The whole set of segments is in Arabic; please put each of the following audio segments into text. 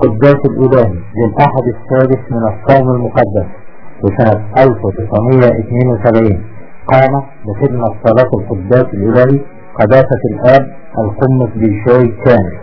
القداس الإلهي للأحد السادس من الصوم المقدس لسنة 1972 قام بخدمة صلاة القداس الإلهي قداسة الآب القمص بيشوي كامل.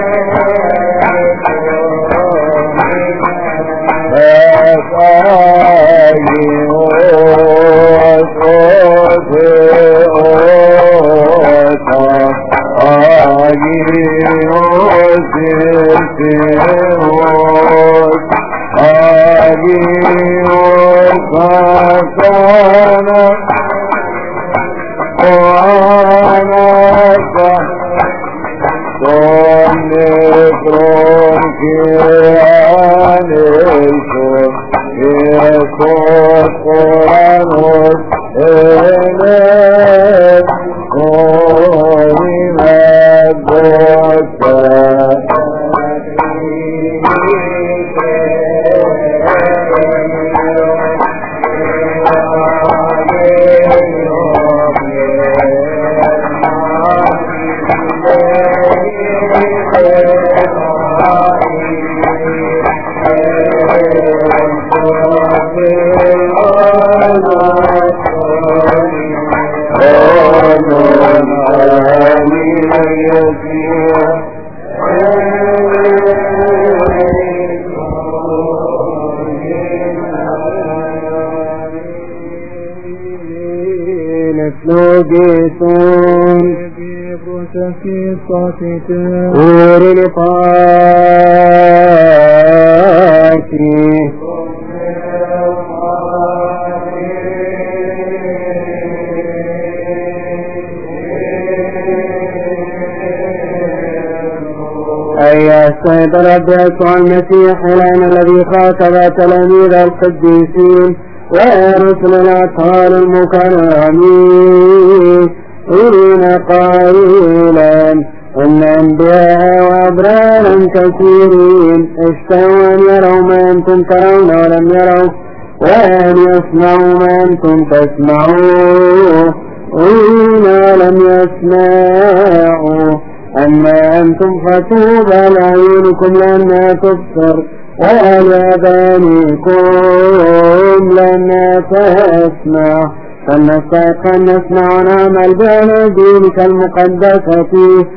Oh السيد رب يسوع المسيح الآن الذي خاطب تلاميذ القديسين ورسل الأطهار المكرمين إن قائلا إن أنبياء وأبرارا كثيرين اشتهوا أن يروا ما أنتم ترون ولم يروا وأن يسمعوا ما أنتم تسمعون إن لم يسمعوا أما أنتم فطوبى لعيونكم لأنها تبصر ولآذانكم لأنها تسمع فلنستيقظ نسمع ونعمل بأناجيلك المقدسة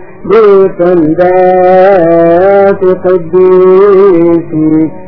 بتلدات قديسك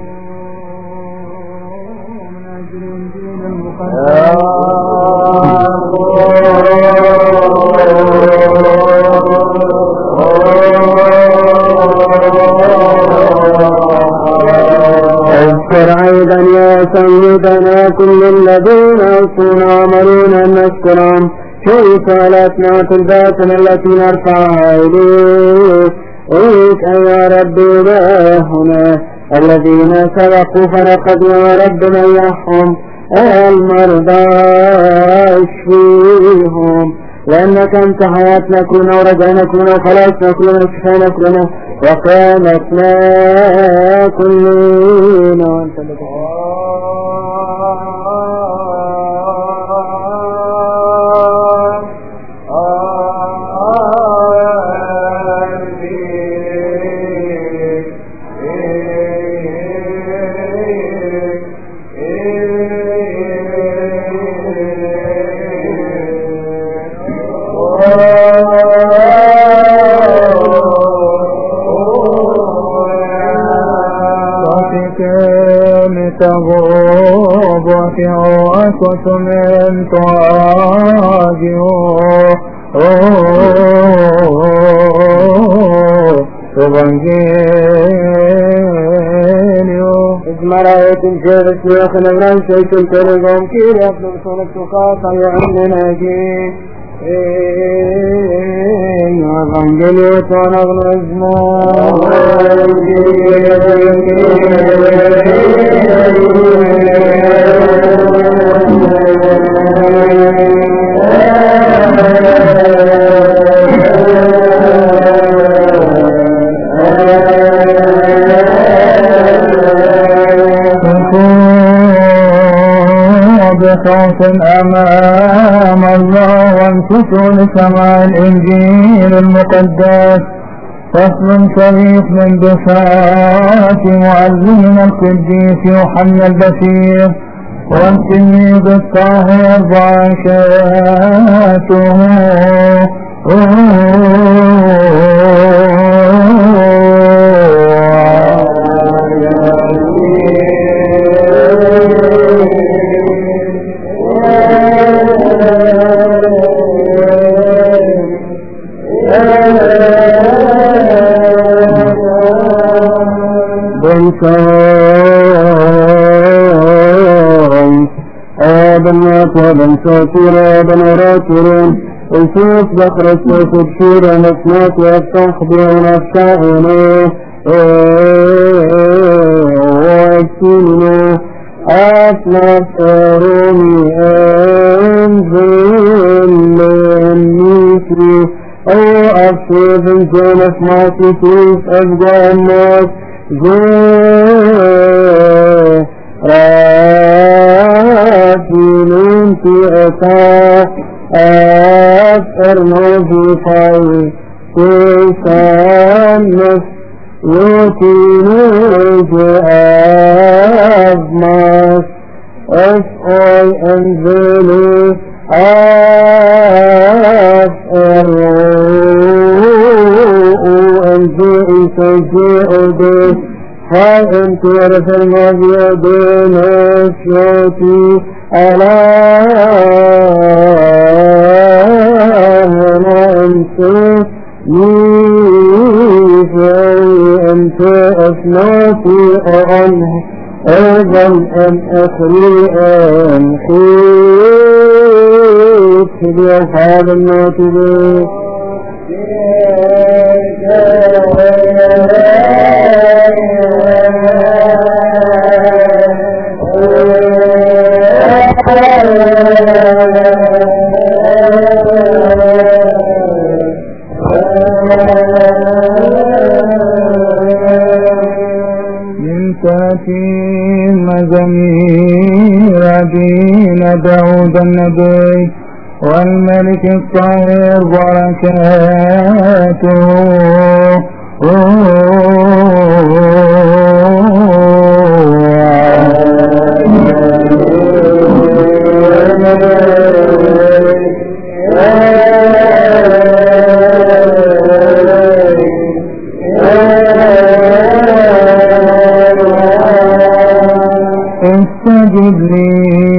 اذكر أيضا يا سيدنا كل الذين يصون وعملون أن نشكرهم في صلاتنا الباطنة التي نرفعها إليك يا رب إلهنا الذين سبقوا فرقدوا يا رب ريحهم المرضى اشفيهم لأنك أنت حياتنا كلنا ورجعنا كلنا وخلاصنا كلنا وشفانا كلنا وقامتنا كلنا وأنت وسمن تواجه Evangelio اسمرأة الجرس يأخذ أبران شيء الترقم كير يطلب صورة تقاطع يعلنا جي Evangelio تونغ بخوف أمام الله وانكسوا لسماع الإنجيل المقدس فصل شريف من دفاع معلمنا القديس يوحنا البشير والتلميذ الطاهر بركاته شاي آدم وطبا شاكرا آدم راكرين الفوت بقر السوق بشيرا نسمات والتخبير نفسعنا وأكسلنا أطلب أرومي أنزل الميسري أو أفسد الجنة ما تسيس أبقى الناس رافلين في أساء أفرنا في خير تسانس يوتيني جأبماس أسأل أنزلي أنزلي سجئ به هاي أنت ورث الماضي بين أشياتي ألا هنا أنت أنت أثناتي أعنه أيضا أن أخري أنخيت بأصحاب الناتبين مزامير دين داود النبي والملك الطاهر بركاته استجب لي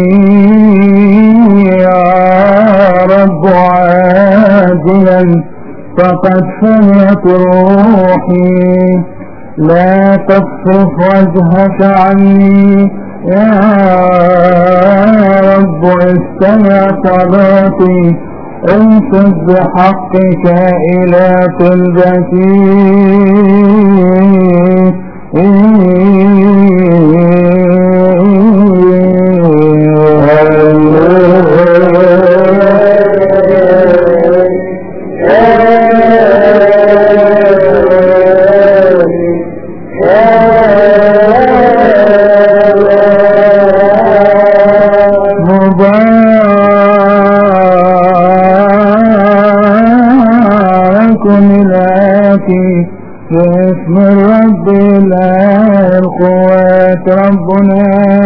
يا رب عاجلا فقد سمعت روحي لا تصرف وجهك عني يا رب استمع صلاتي انصت بحقك إلى طلبتي باسم الرب إله القوات ربنا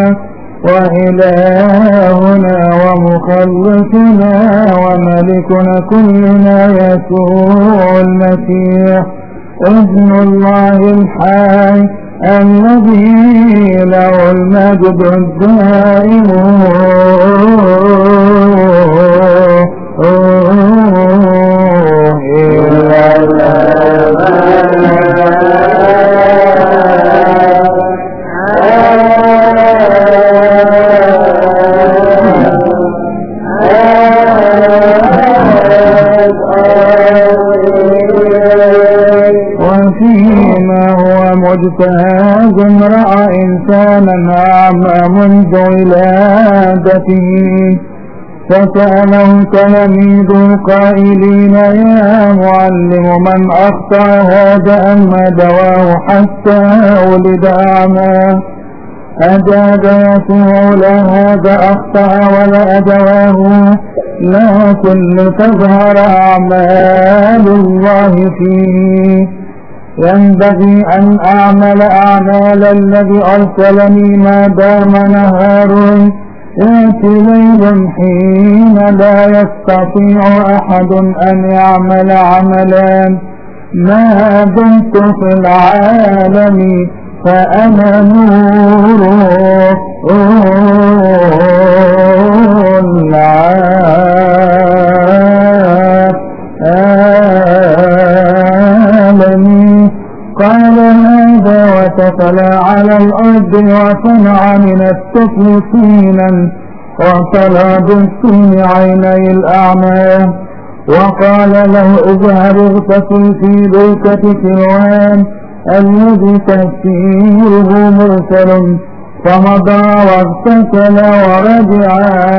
وإلهنا ومخلصنا وملكنا كلنا يسوع المسيح ابن الله الحي الذي له المجد الدائم وفيما هو مجتهد رأى إنسانا أعمى منذ ولادته فسأله تلاميذه قائلين يا معلم من أخطأ هذا أم دواه حتى ولد أعمى أجاب يسوع لا هذا أخطأ ولا أدواه لكن لتظهر أعمال الله فيه ينبغي أن أعمل أعمال الذي أرسلني ما دام نهار يأتي ليل حين لا يستطيع أحد أن يعمل عملا ما دمت في العالم فأنا نور العالم قال هذا وتفلى على الأرض وصنع من السفل طينا وصلى بالطين عيني الأعمى وقال له اذهب اغتسل في بركة سلوان الذي تفسيره مرسل فمضى واغتسل ورجع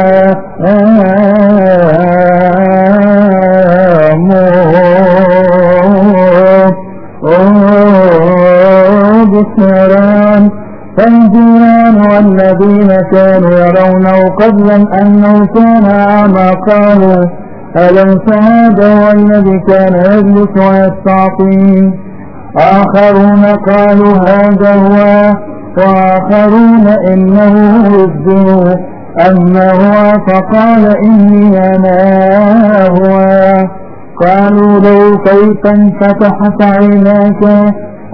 بسران فالجيران والذين كانوا يرونه قبلا أنه كان أعمى قالوا أليس هذا هو الذي كان يجلس ويستعطي آخرون قالوا هذا هو وآخرون إنه يبدو أما هو فقال إني أنا هو قالوا له كيف انفتحت عيناك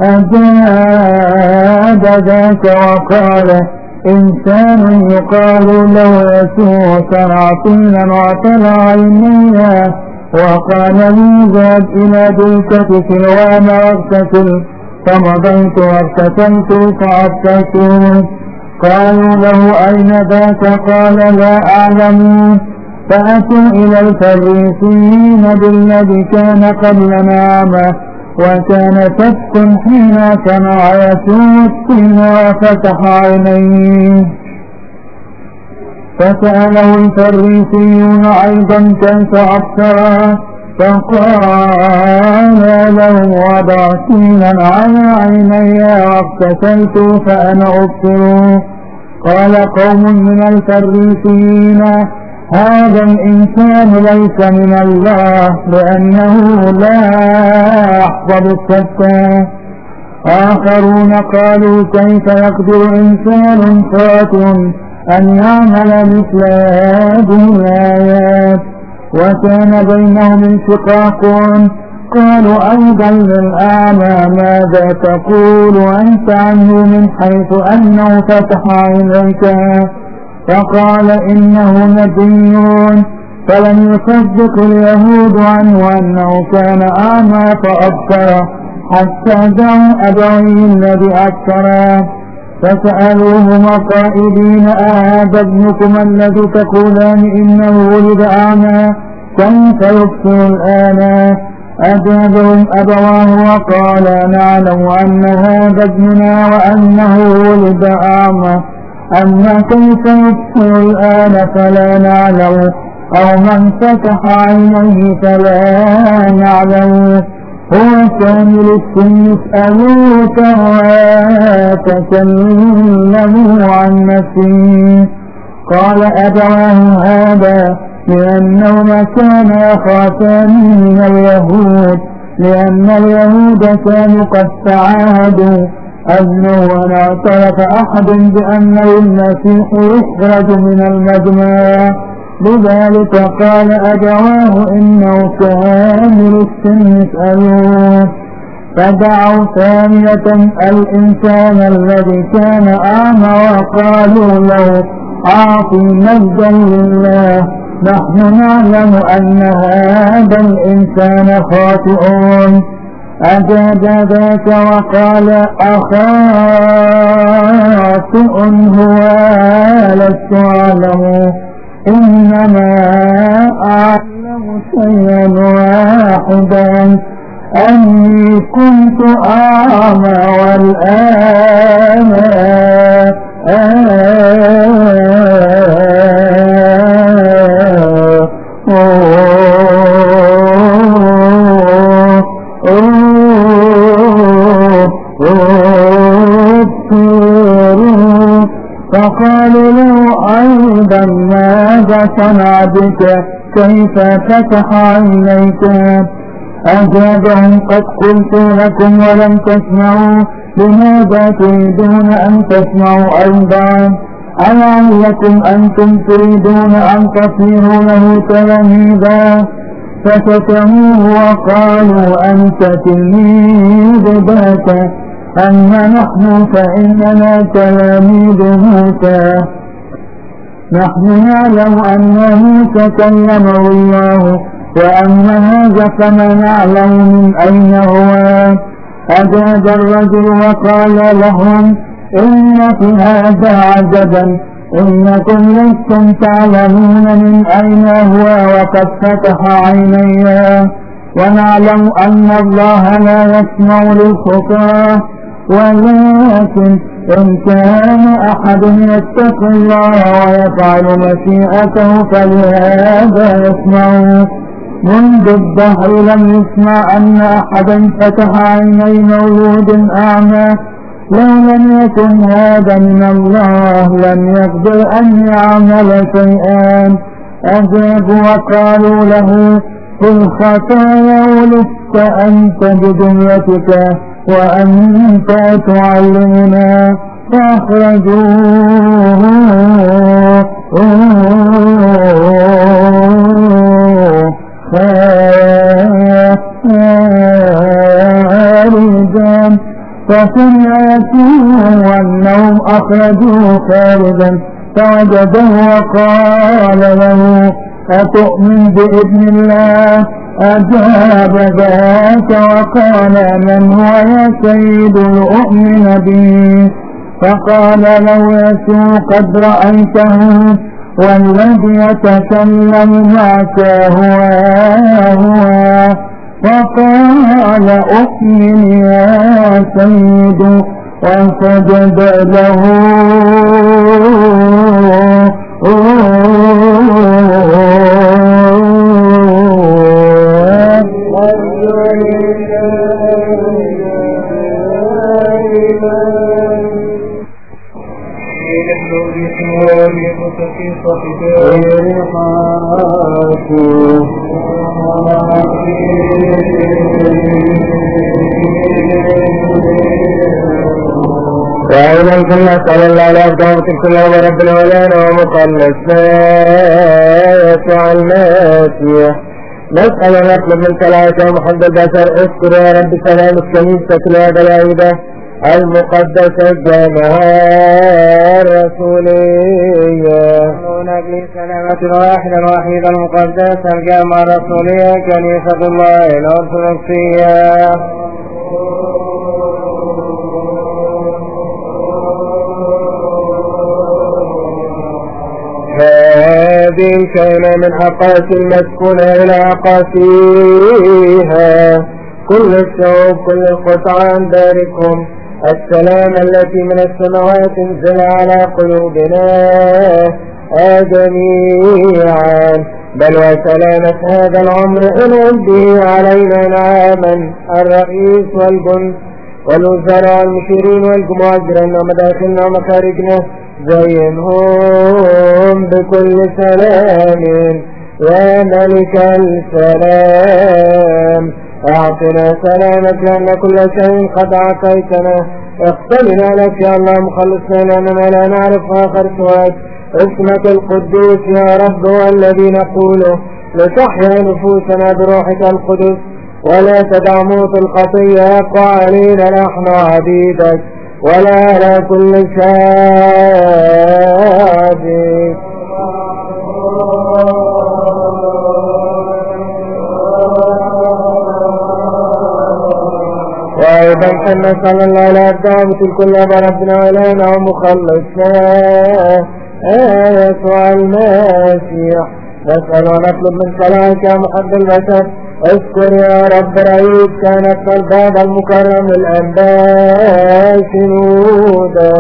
أجاب ذاك وقال إنسان يقال له يسوع صنع طينا وطلع عينيها وقال لي ذهب إلى بركة سلوان واغتسل فمضيت واغتسلت فأغتسلت قالوا له أين ذاك قال لا أعلم فأتوا إلى الفريسيين بالذي كان قبلنا أعمى وكان تسكن حين صنع يسوع الطين وفتح عينيه فسأله الفريسيون أيضا كيف أبصر فقال لهم وضع طينا على عيني واغتسلت فأنا أبصر قال قوم من الفريسيين هذا الإنسان ليس من الله لأنه لا يحفظ السبت آخرون قالوا كيف يقدر إنسان خاطئ أن يعمل مثل هذه الآيات وكان بينهم انشقاق قالوا أيضا للأعمى ماذا تقول أنت عنه من حيث أنه فتح عينيك فقال إنه نبي فلم يصدق اليهود عنه أنه كان أعمى فأبصر حتى دعوا أبويه الذي أبصر فسألوهما قائلين أهذا ابنكم الذي تقولان إنه ولد أعمى كيف يبصر الآن أجابهم أبواه وقال نعلم أن هذا ابننا وأنه ولد أعمى أما كيف يبصر الآن فلا نعلم أو من فتح عينيه فلا نعلم هو كامل السن يسألوك وتكلموا عن نفسه قال أبواه هذا لأنهما كانا يخافان من اليهود لأن اليهود كانوا قد تعاهدوا أنه ولا اعترف أحد بأنه المسيح يخرج من المجمع لذلك قال أبواه إنه كامل السن يسألوه فدعوا ثانية الإنسان الذي كان أعمى وقالوا له أعطي مجدا لله نحن نعلم أن هذا الإنسان خاطئ أجاب ذاك وقال أخاطئ هو لست أعلم إنما أعلم شيئا واحدا أني كنت أعمى والآن فقالوا له أيضا ماذا صنع بك كيف فتح عينيك أجابهم قد قلت لكم ولم تسمعوا لماذا تريدون أن تسمعوا أيضا ألعلكم أنتم تريدون أن تصيروا له تلاميذا فشتموه وقالوا أنت تلميذ ذاك أما نحن فإننا تلاميذ موسى نحن نعلم أنه كلمه الله وأما هذا فما نعلم من أين هو أجاب الرجل وقال لهم إن في هذا عجبا، إنكم لستم تعلمون من أين هو وقد فتح عيني، ونعلم أن الله لا يسمع للخطاة، ولكن إن كان أحد يتقي الله ويفعل مشيئته فلهذا يسمع. منذ الدهر لم يسمع أن أحدا فتح عيني مولود أعمى، لو لم يكن هذا من الله لم يقدر أن يعمل شيئا. أجابوا وقالوا له في الخطايا ولست أنت بدنيتك وأنت تعلمنا، فأخرجوه خارجا. فسمع يسوع أنهم أخرجوه خارجا فوجده وقال له أتؤمن بابن الله؟ أجاب ذاك وقال من هو يا سيد لأؤمن به؟ فقال له يسوع قد رأيته والذي يتكلم معك هو. فقال أؤمن يا سيد وسجد له. وأيضا كنا صلى الله عليه وسلم كل رب العالمين ومخلصنا يسوع المسيح. نسأل ونطلب من صلاتك محمد البشر اذكر يا رب سلام الكنيسة الهدى العيدة المقدسة الجامعة الرسولية. ونبي سلامة الواحد الوحيد المقدس الجامعة الرسولية كنيسة الله الأرثوذكسية. هذه الكلمة من أقاسي المسكونة إلى أقاسيها كل الشعوب كل القطع باركهم. السلام التي من السماوات انزل على قلوبنا جميعا، بل وسلامة هذا العمر انعم به علينا نعاما الرئيس والجند والوزراء والمشيرين والجموع أجرنا ومداخلنا ومخارجنا، زينهم بكل سلام يا ملك السلام. أعطنا سلامك لأن كل شيء قد أعطيتنا. اختلنا لك يا الله مخلصنا لأننا لا نعرف آخر سواك. اسمك القدوس يا رب هو الذي نقوله لتحيا نفوسنا بروحك القدس، ولا تدع موت الخطية يقع علينا نحن عبيدك ولا على كل شعب. وأيضا كنا صلى الله عليه وسلم كل ربنا ولنا ومخلصنا يسوع المسيح. نسأل ونطلب من صلاتك يا محب البشر اذكر يا رب رئيس كانت الباب المكرم الأنباء شنودا.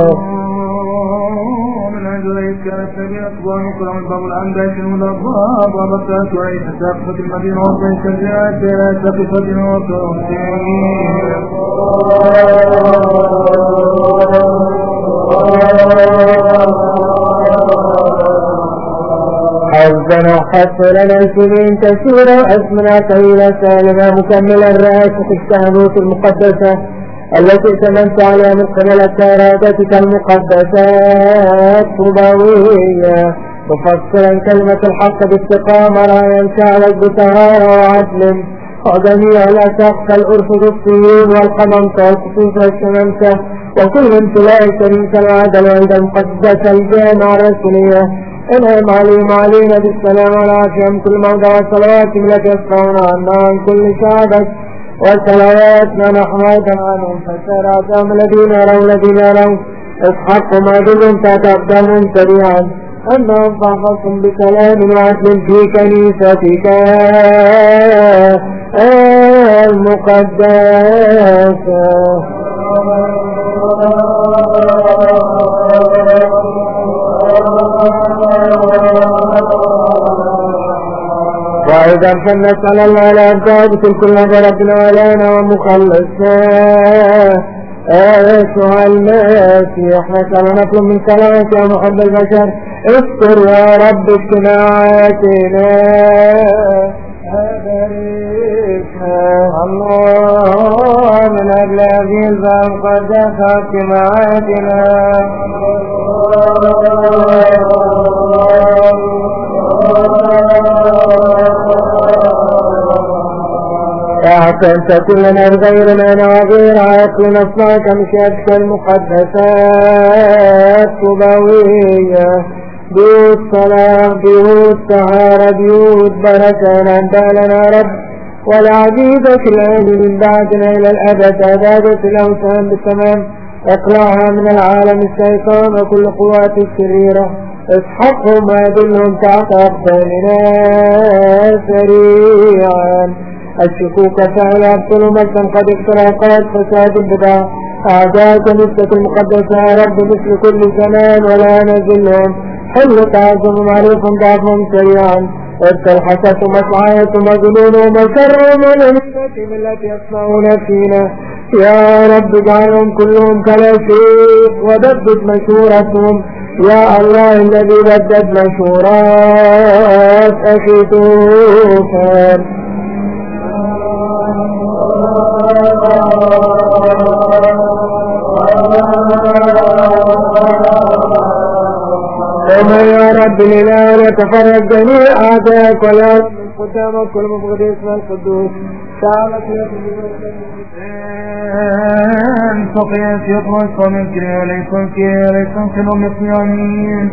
من أجل رئيس كانت سبيل أكبر المكرم الباب الأنباء شنودا الباب وبطلت رئيس ساقفة المدينة وطن شجاعة ساقفة وطن. حظنا حتى لنا سنين كثيرة أسمنا طويلة سالمة مكملة الرئاسة الكهنوت المقدسة التي اتمنت عليها من قبل كرادتك المقدسات طوباوية، مفسرا كلمة الحق باستقامة رايا شعبك بطهارة وعدل، وجميع الأساقفة الأرثوذكسيين والقمامسة والخصوصة الشمامسة وكل امتلاء الكنيسة العادة والعيدة المقدسة الجامعة الرسولية. انعم عليهم علينا بالسلام والعافية من كل موضع والصلوات لك يسمعون عنا عن كل شعبك وصلواتنا نحن أيضا عنهم فسار أعظام الذين يرون اسحقوا ما دلهم تتقدمهم سريعا أنهم فحصهم بكلام وعدل في كنيستك المقدسة. وإذا فنسأل الله على أبداد كل ربنا ولانا ومخلصنا يسوع المسيح نسأل نطلب من سلامك يا محب البشر استر يا رب اجتماعاتنا الله من أجل هذه المقدسة اجتماعاتنا أحسنت كلنا بغيرنا وغير عاقل أصنعك مشيئتك المقدسات طبوية بيوت صلاة بيوت طهارة بيوت بركة أنت لنا رب والعبيدك الآن من بعدنا إلى الأبد عبادة الأوثان بالتمام اقلعها من العالم الشيطان وكل قوات الشريرة اسحقهم وأدلهم تحت أقدامنا سريعا. الشكوك فعل أبطل مجدا قد اخترقت فساد البدع أعداءك نفسك المقدسة يا رب مثل كل زمان ولا نزلهم حل تعظم معروف ضعفهم سريعا ارسل حسد مسعاة ومجنون ومسرهم والأمثلة التي يصنعون فينا يا رب اجعلهم كلهم كلا شيء ودبت مشورتهم يا الله الذي بدد مشورات أخي توفان. يا رب لله يتفرج جميع أعداءك ولا قدامك كل مبغض اسم القدوس تعالت سقيت يطرق من كري وليكن كنهم يسمعين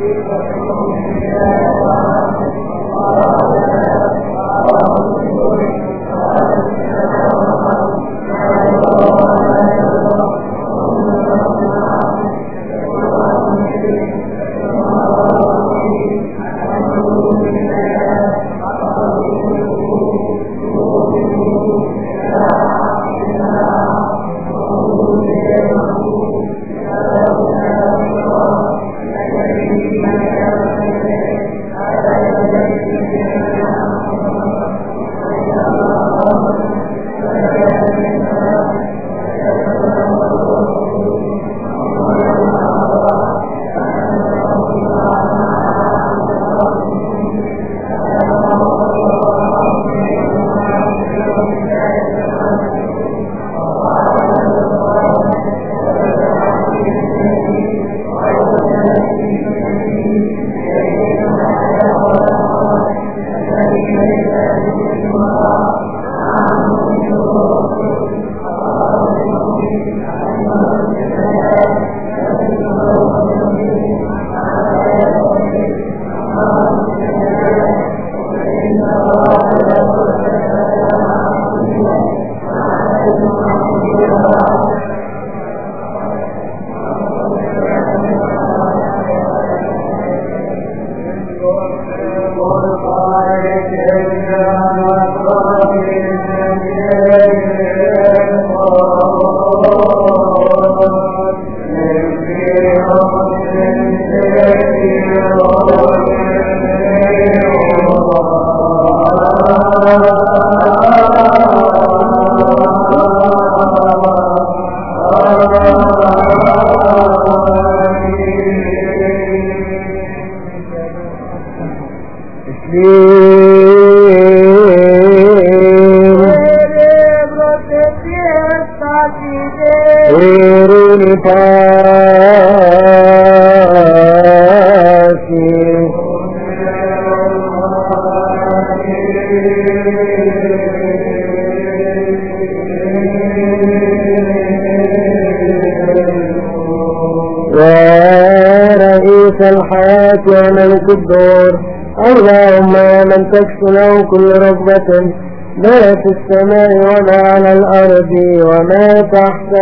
ورئيس الحياة وملك الدور اللهم يا من تكفي له كل رغبة ما في السماء وما على الأرض وما تحت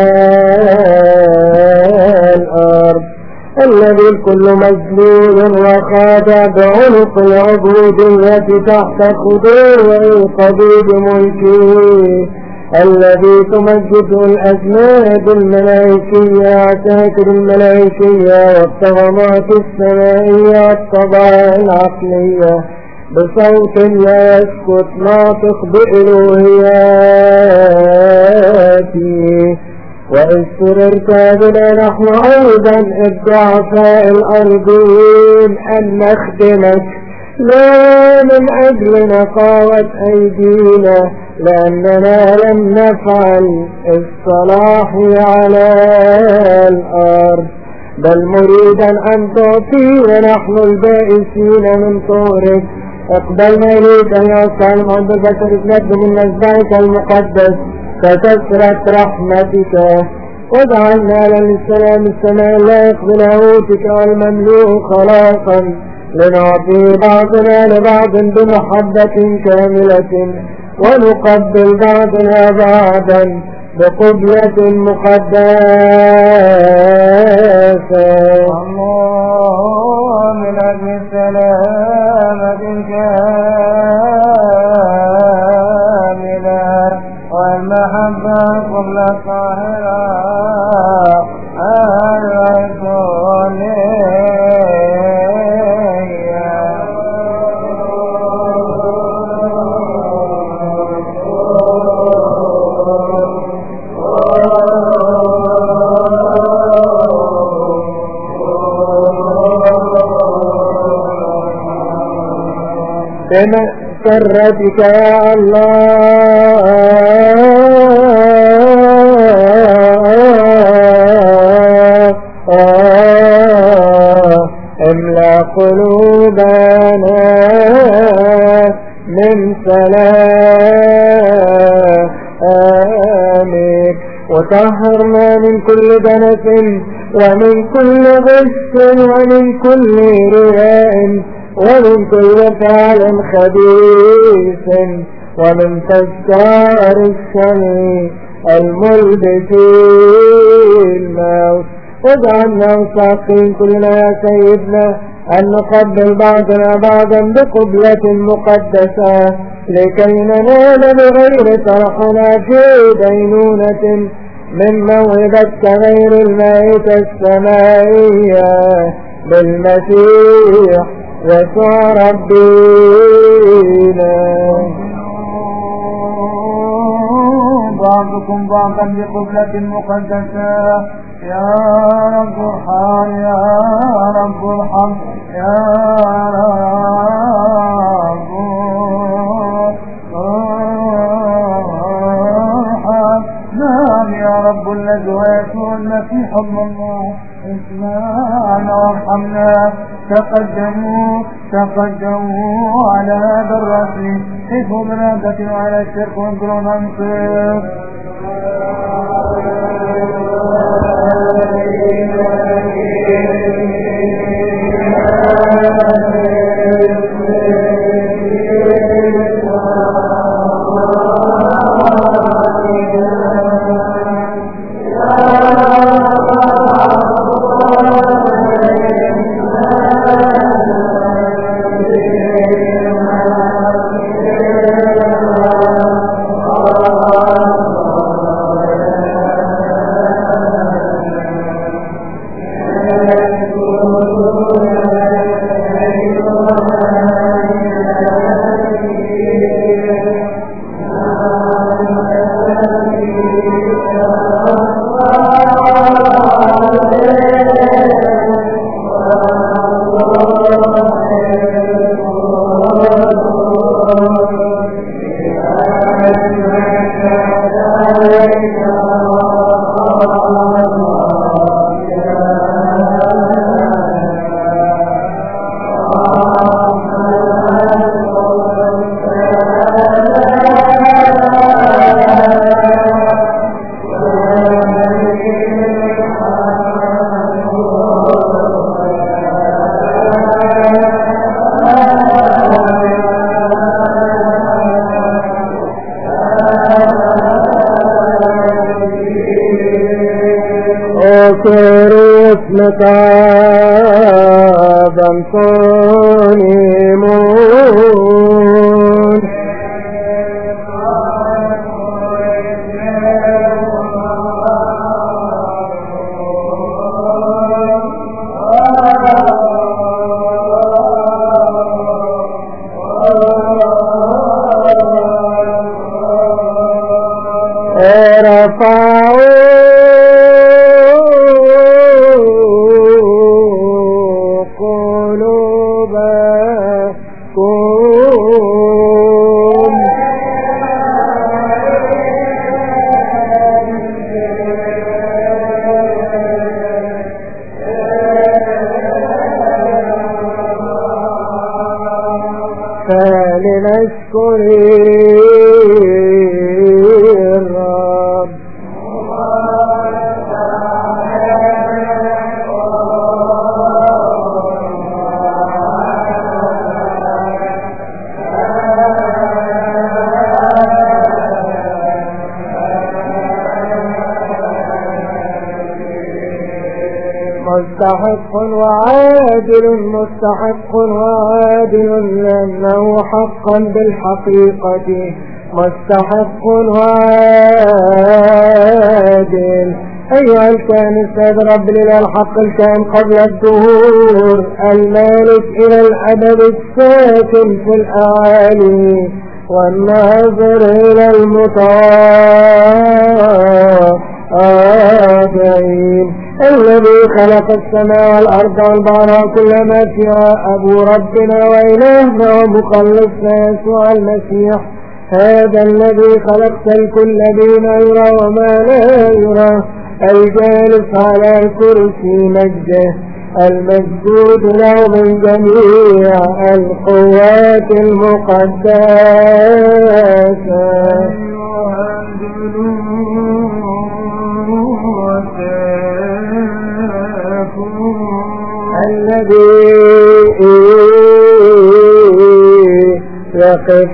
الأرض، الذي الكل مجلول وخاضع بعنق العبودية تحت خضوع قبيض ملكه، الذي تمجد الأجناد الملائكية عساكر الملائكية والطغمات السمائية الطبع العقلية بصوت لا يسكت ناطق بإلوهياته. وإذ سررت بنا نحن أيضا الضعفاء الأرضين أن نخدمك، لا من أجل نقاوة أيدينا لأننا لم نفعل الصلاح على الأرض، بل مريدا أن تعطي ونحن البائسين من طورك. اقبلنا إليك يا صالح عند البشر نقدم من مذبحك المقدس ككثرة رحمتك، واجعلنا للسلام السماء اللائق بلاهوتك والمملوء خلاقا، لنعطي بعضنا لبعض بمحبة كاملة، ونقبل بعضنا بعضا بقبلة مقدسة. الله من أجل السلامة الكاملة والمحبة قبل الطاهرة بمسرتك يا الله املأ قلوبنا من سلامك، وطهرنا من كل دنس ومن كل غش ومن كل رياء ومن كل فعل خبيث ومن تذكار الشر الملبس الموت. واجعلنا مساقين كلنا يا سيدنا أن نقبل بعضنا بعضا بقبلة مقدسة، لكي ننال بغير طرحنا في دينونة من موهبتك غير المائتة السمائية بالمسيح يسوع ربنا. بعضكم بعضا بقبلة مقدسة، يا رب ارحم يا رب ارحم يا رب ارحم. نعم يا رب الذي يسوع المسيح ابن الله، اسمعنا وارحمنا. تقدموا على هذا الرسل، خفوا من عادة على الشرك وانظروا ننصر. أكرس متابا صنيمون فلنشكر الرب. مستحق وعادل مستحق وعادل لأنه حقا بالحقيقة مستحق وعادل. أيها الكائن السيد رب لله الحق الكائن قبل الدهور المالك إلى الأبد الساكن في الأعالي والناظر إلى المتواضعين الذي خلق السماء والأرض والبحر وكل ما فيها أبو ربنا وإلهنا ومخلصنا يسوع المسيح هذا الذي خلقت الكل بما يرى وما لا يرى الجالس على كرسي مجده المسجود له من جميع القوات المقدسة الذي يقف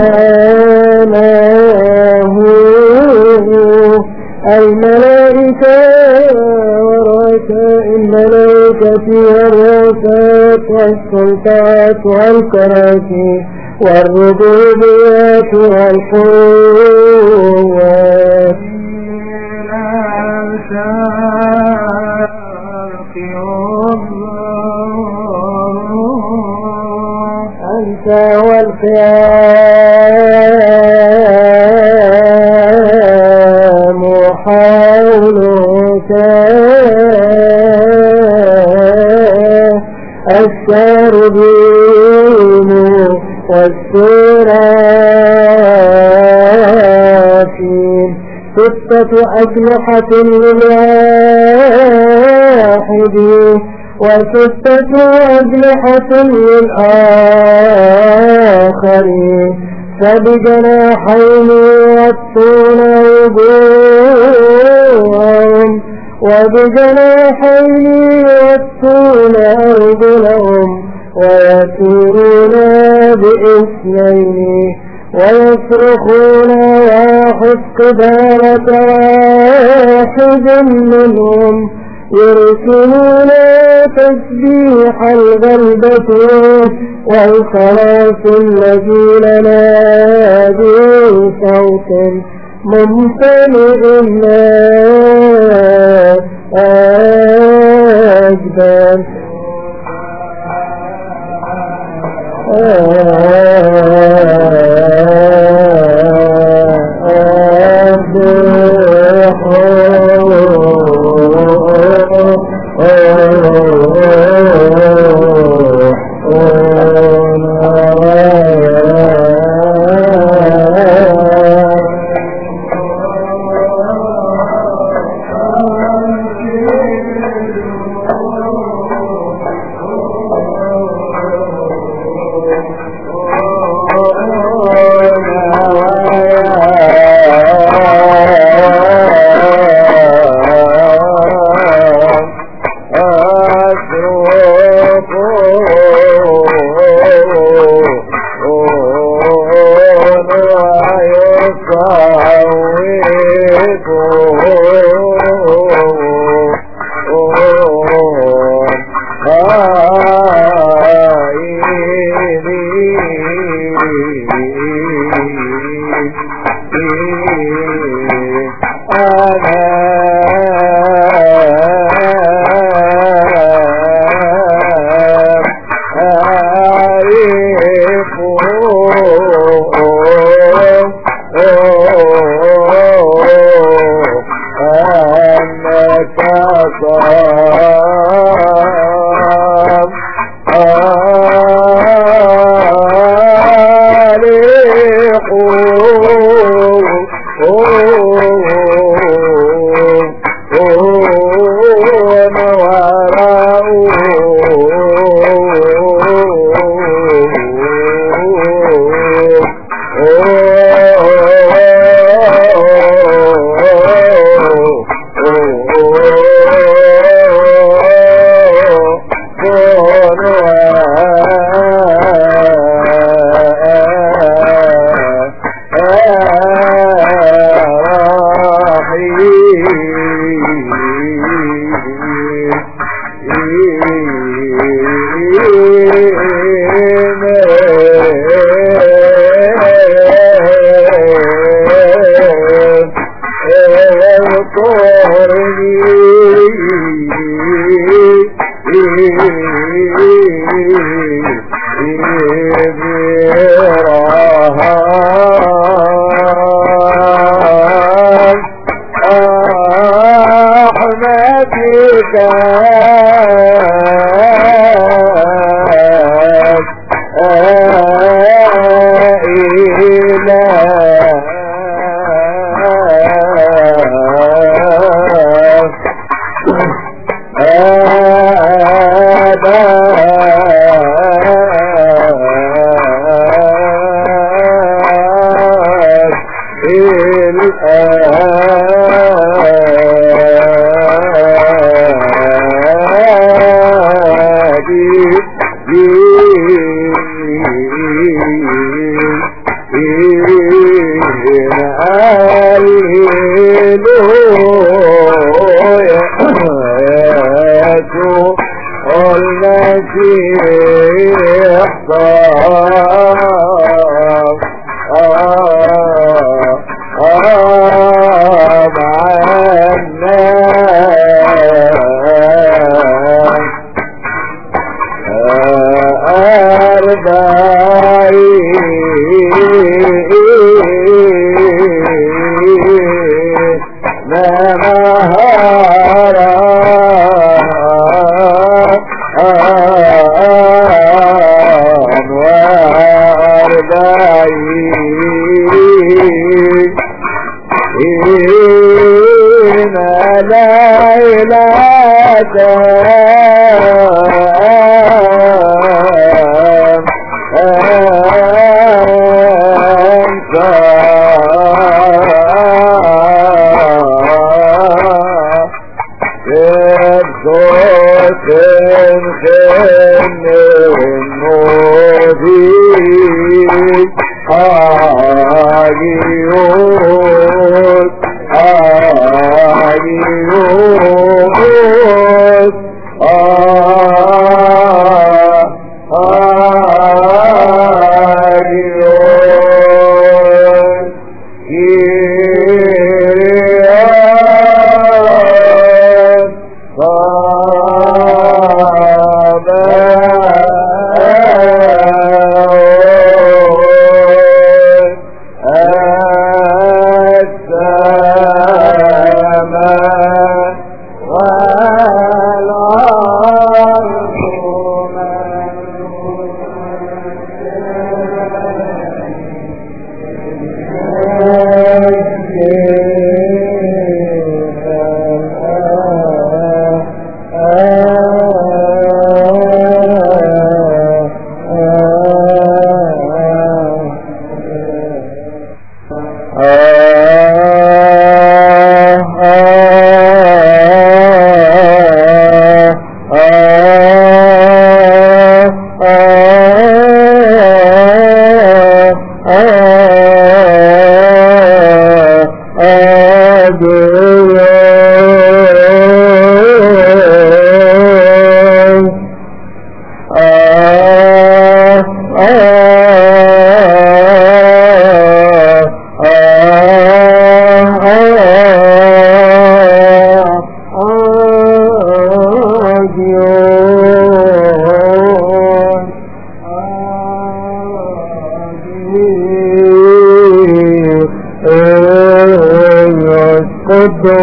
أمامه الملائكة ورؤساء الملائكة والرؤساء والسلطات والكراسي والربوبيات والقوات أنت والقيام حولك الشاربين والسرافين ستة أجنحة للواحد وستة أجنحة للآخر فبجناحين يغطون وجوههم وبجناحين يغطون أرجلهم ويسيرون باثنين ويصرخون واحد قبالة واحد منهم يرسلون تسبيح الغلبة والخلاص الذي لنا بصوت ممتلئ أجبان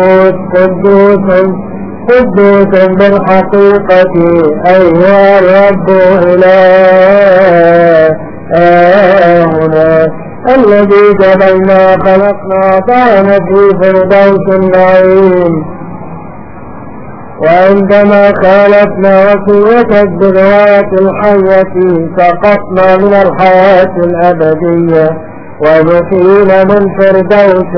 قدوس قدوس قدوس بالحقيقة أيها الرب إلهنا الذي جبلنا خلقنا ضعنا في فردوس النعيم. وعندما خالفنا وصيتك برواية الحية سقطنا من الحياة الأبدية ونحينا من فردوس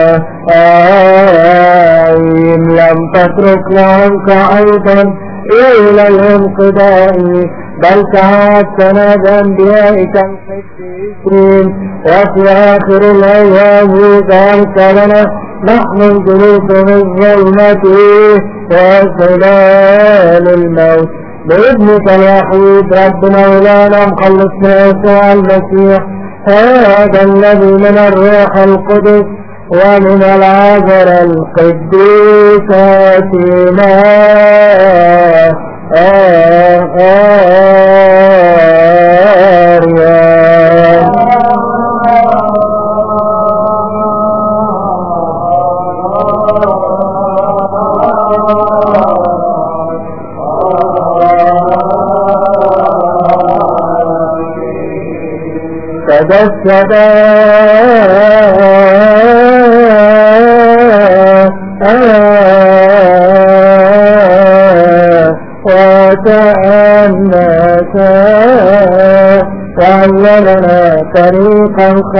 النعيم. لم تتركنا عنك أيضا إلى الانقضاء بل تعهدتنا بأنبيائك القديسين وفي آخر الأيام ذلك لنا نحن الجلوس من الظلمة وظلال الموت بإذنك الوحيد ربنا مولانا مخلصنا يسوع المسيح هذا الذي من الروح القدس ومن العذراء القديسة تجسد وتأنس وعلمنا طريق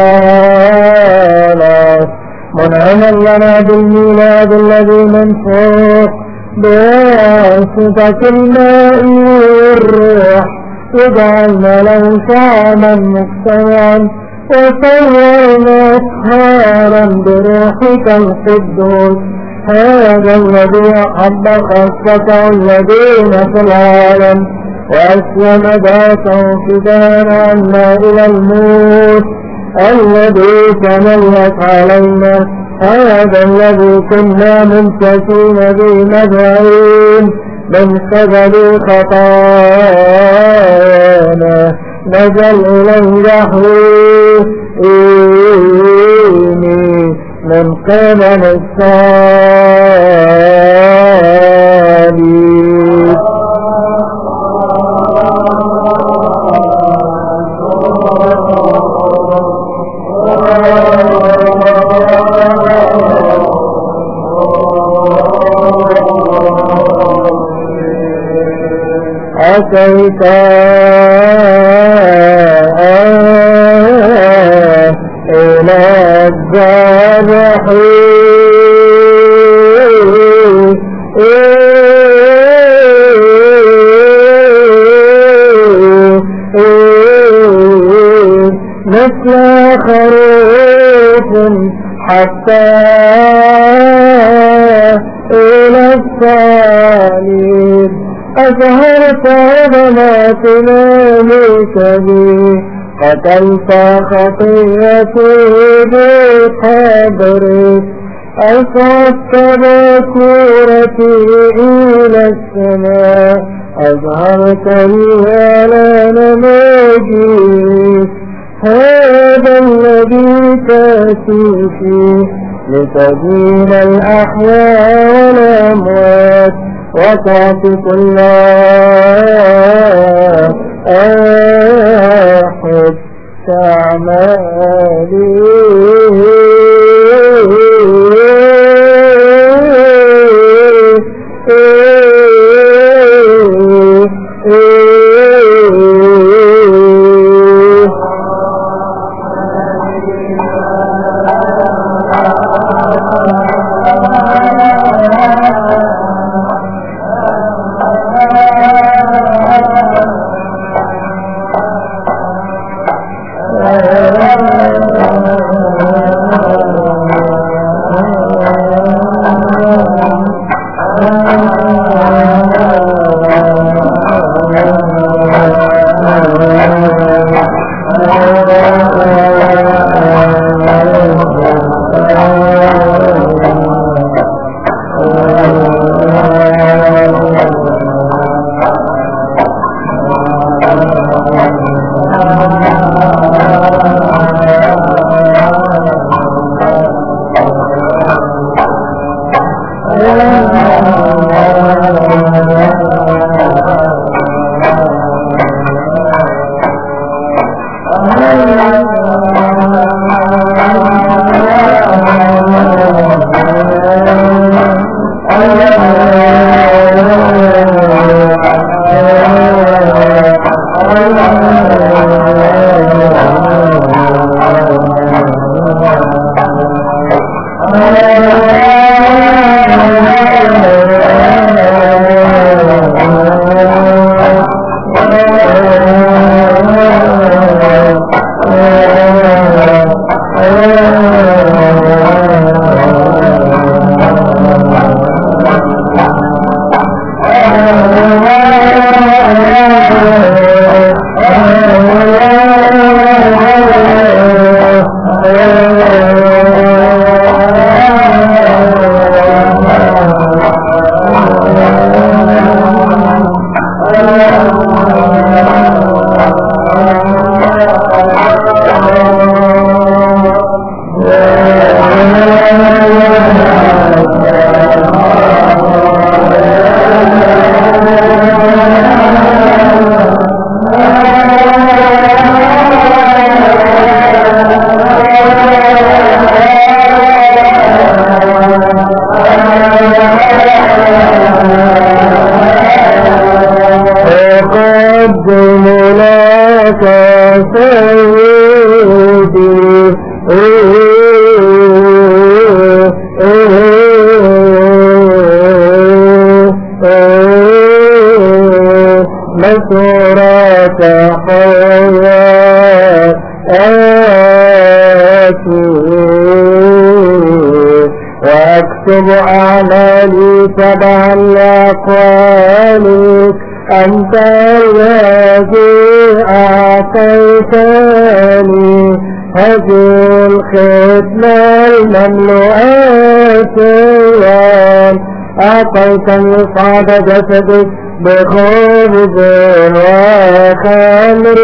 الخلاص منعما لنا بالميلاد الذي من فوق بواسطة الماء والروح وجعلنا له شعبا مجتمعا وصورنا أصهارا بروحك القدوس هذا الذي أحب خاصته الذين في العالم وأسلم ذاته فداء عنا إلى الموت الذي تملك علينا هذا الذي كنا ممتثين به مدعين من سبب خطايانا نزل إليه من قبل الصليب. أتيت إلى الذابحين مثل خروف حتى إلى الصليب أظهرت عظمتنا لك بي قتلت خطيئتي بقبرك أصعدت بكورتي إلى السماء أظهرت لي على نماجيك هذا الذي تأتي فيه لتدين الأحياء والأموات وتعطي كل أحد تعمالي واكتب أعمالي تبعا لأقوالك أنت الذي أعطيتني هذه الخدمة المملوءة أعطيتني صعب جسدك بخبز وخمر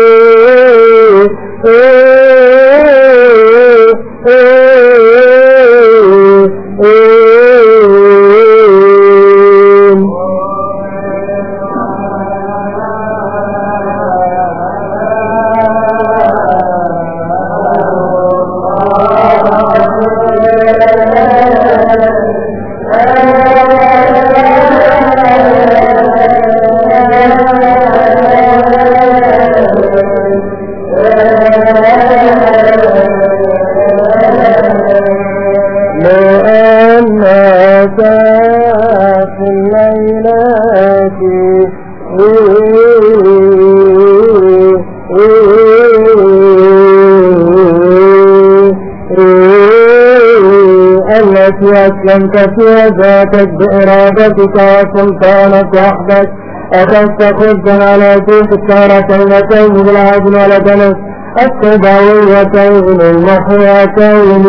أسلمت في ذاتك بإرادتك وسلطانك وحدك أخذت خبزا على تلك كلمتين بالعدل ولدنس التبعويتين المحياتين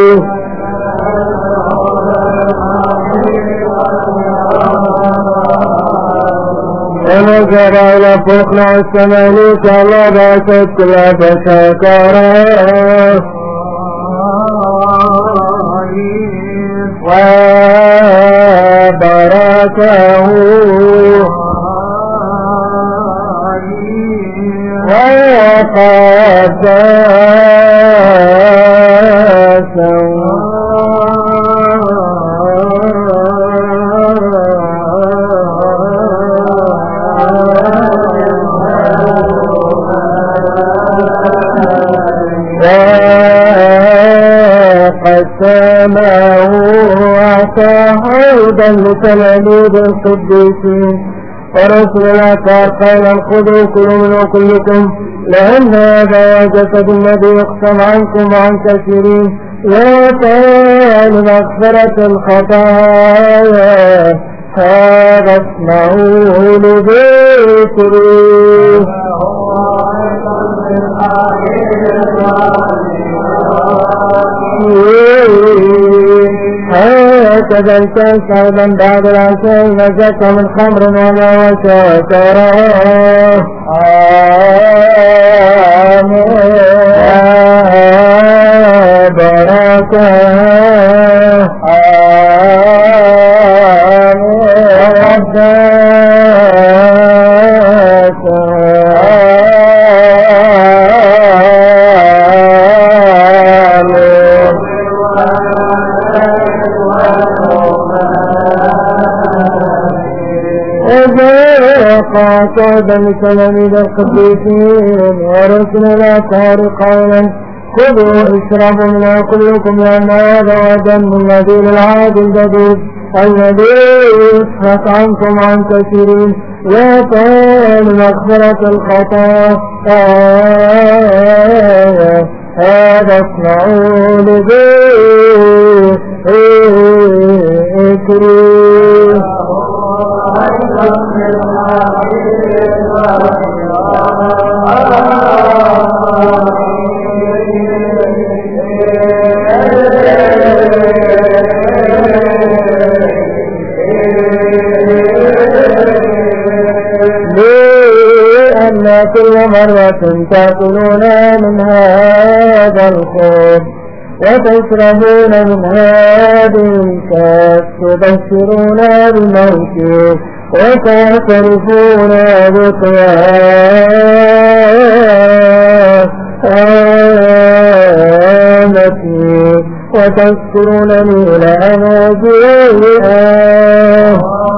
ونظر إلى فوقنا السماء الله باسد كل بشكره وبركه وقدسه وقسمه وعطاه لتلاميذ القديسين ورسل الآثار قائلا خذوا كلوا منه كلكم لأن هذا جسد الذي يقسم عنكم وعن كثيرين وكان مغفرة الخطايا هذا اسمعوه لذكري. هكذا الكأس أيضا بعد العشاء نزك من خمر وما وشكره. آمين بركة بتلاميذ القديسين ورسل الأطهار قائلا خذوا اشربوا منها كلكم لأن هذا هو دم الذي للعهد الجديد الذي يسفك عنكم عن كثيرين لا مغفرة الخطايا هذا اصنعوا لذكري. لأن كل مرة تأكلون من هذا الخبز وتشربون من هذه الكأس تبشرون بالموت وتعترفون بقيامتي وتذكرونني لأنا جيئا.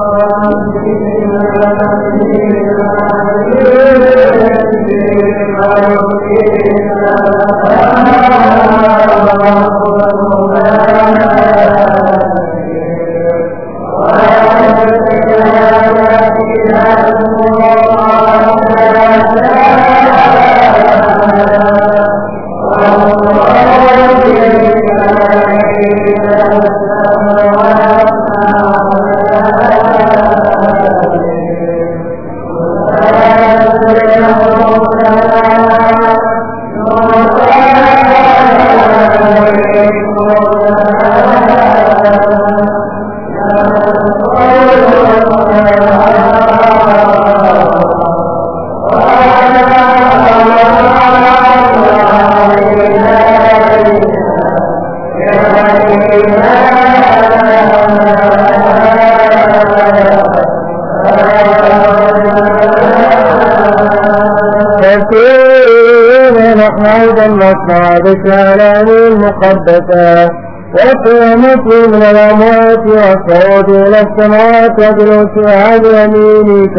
بكلام المقدسة وقيامته من الأموات والصعود إلى السماوات وجلوس عن يمينك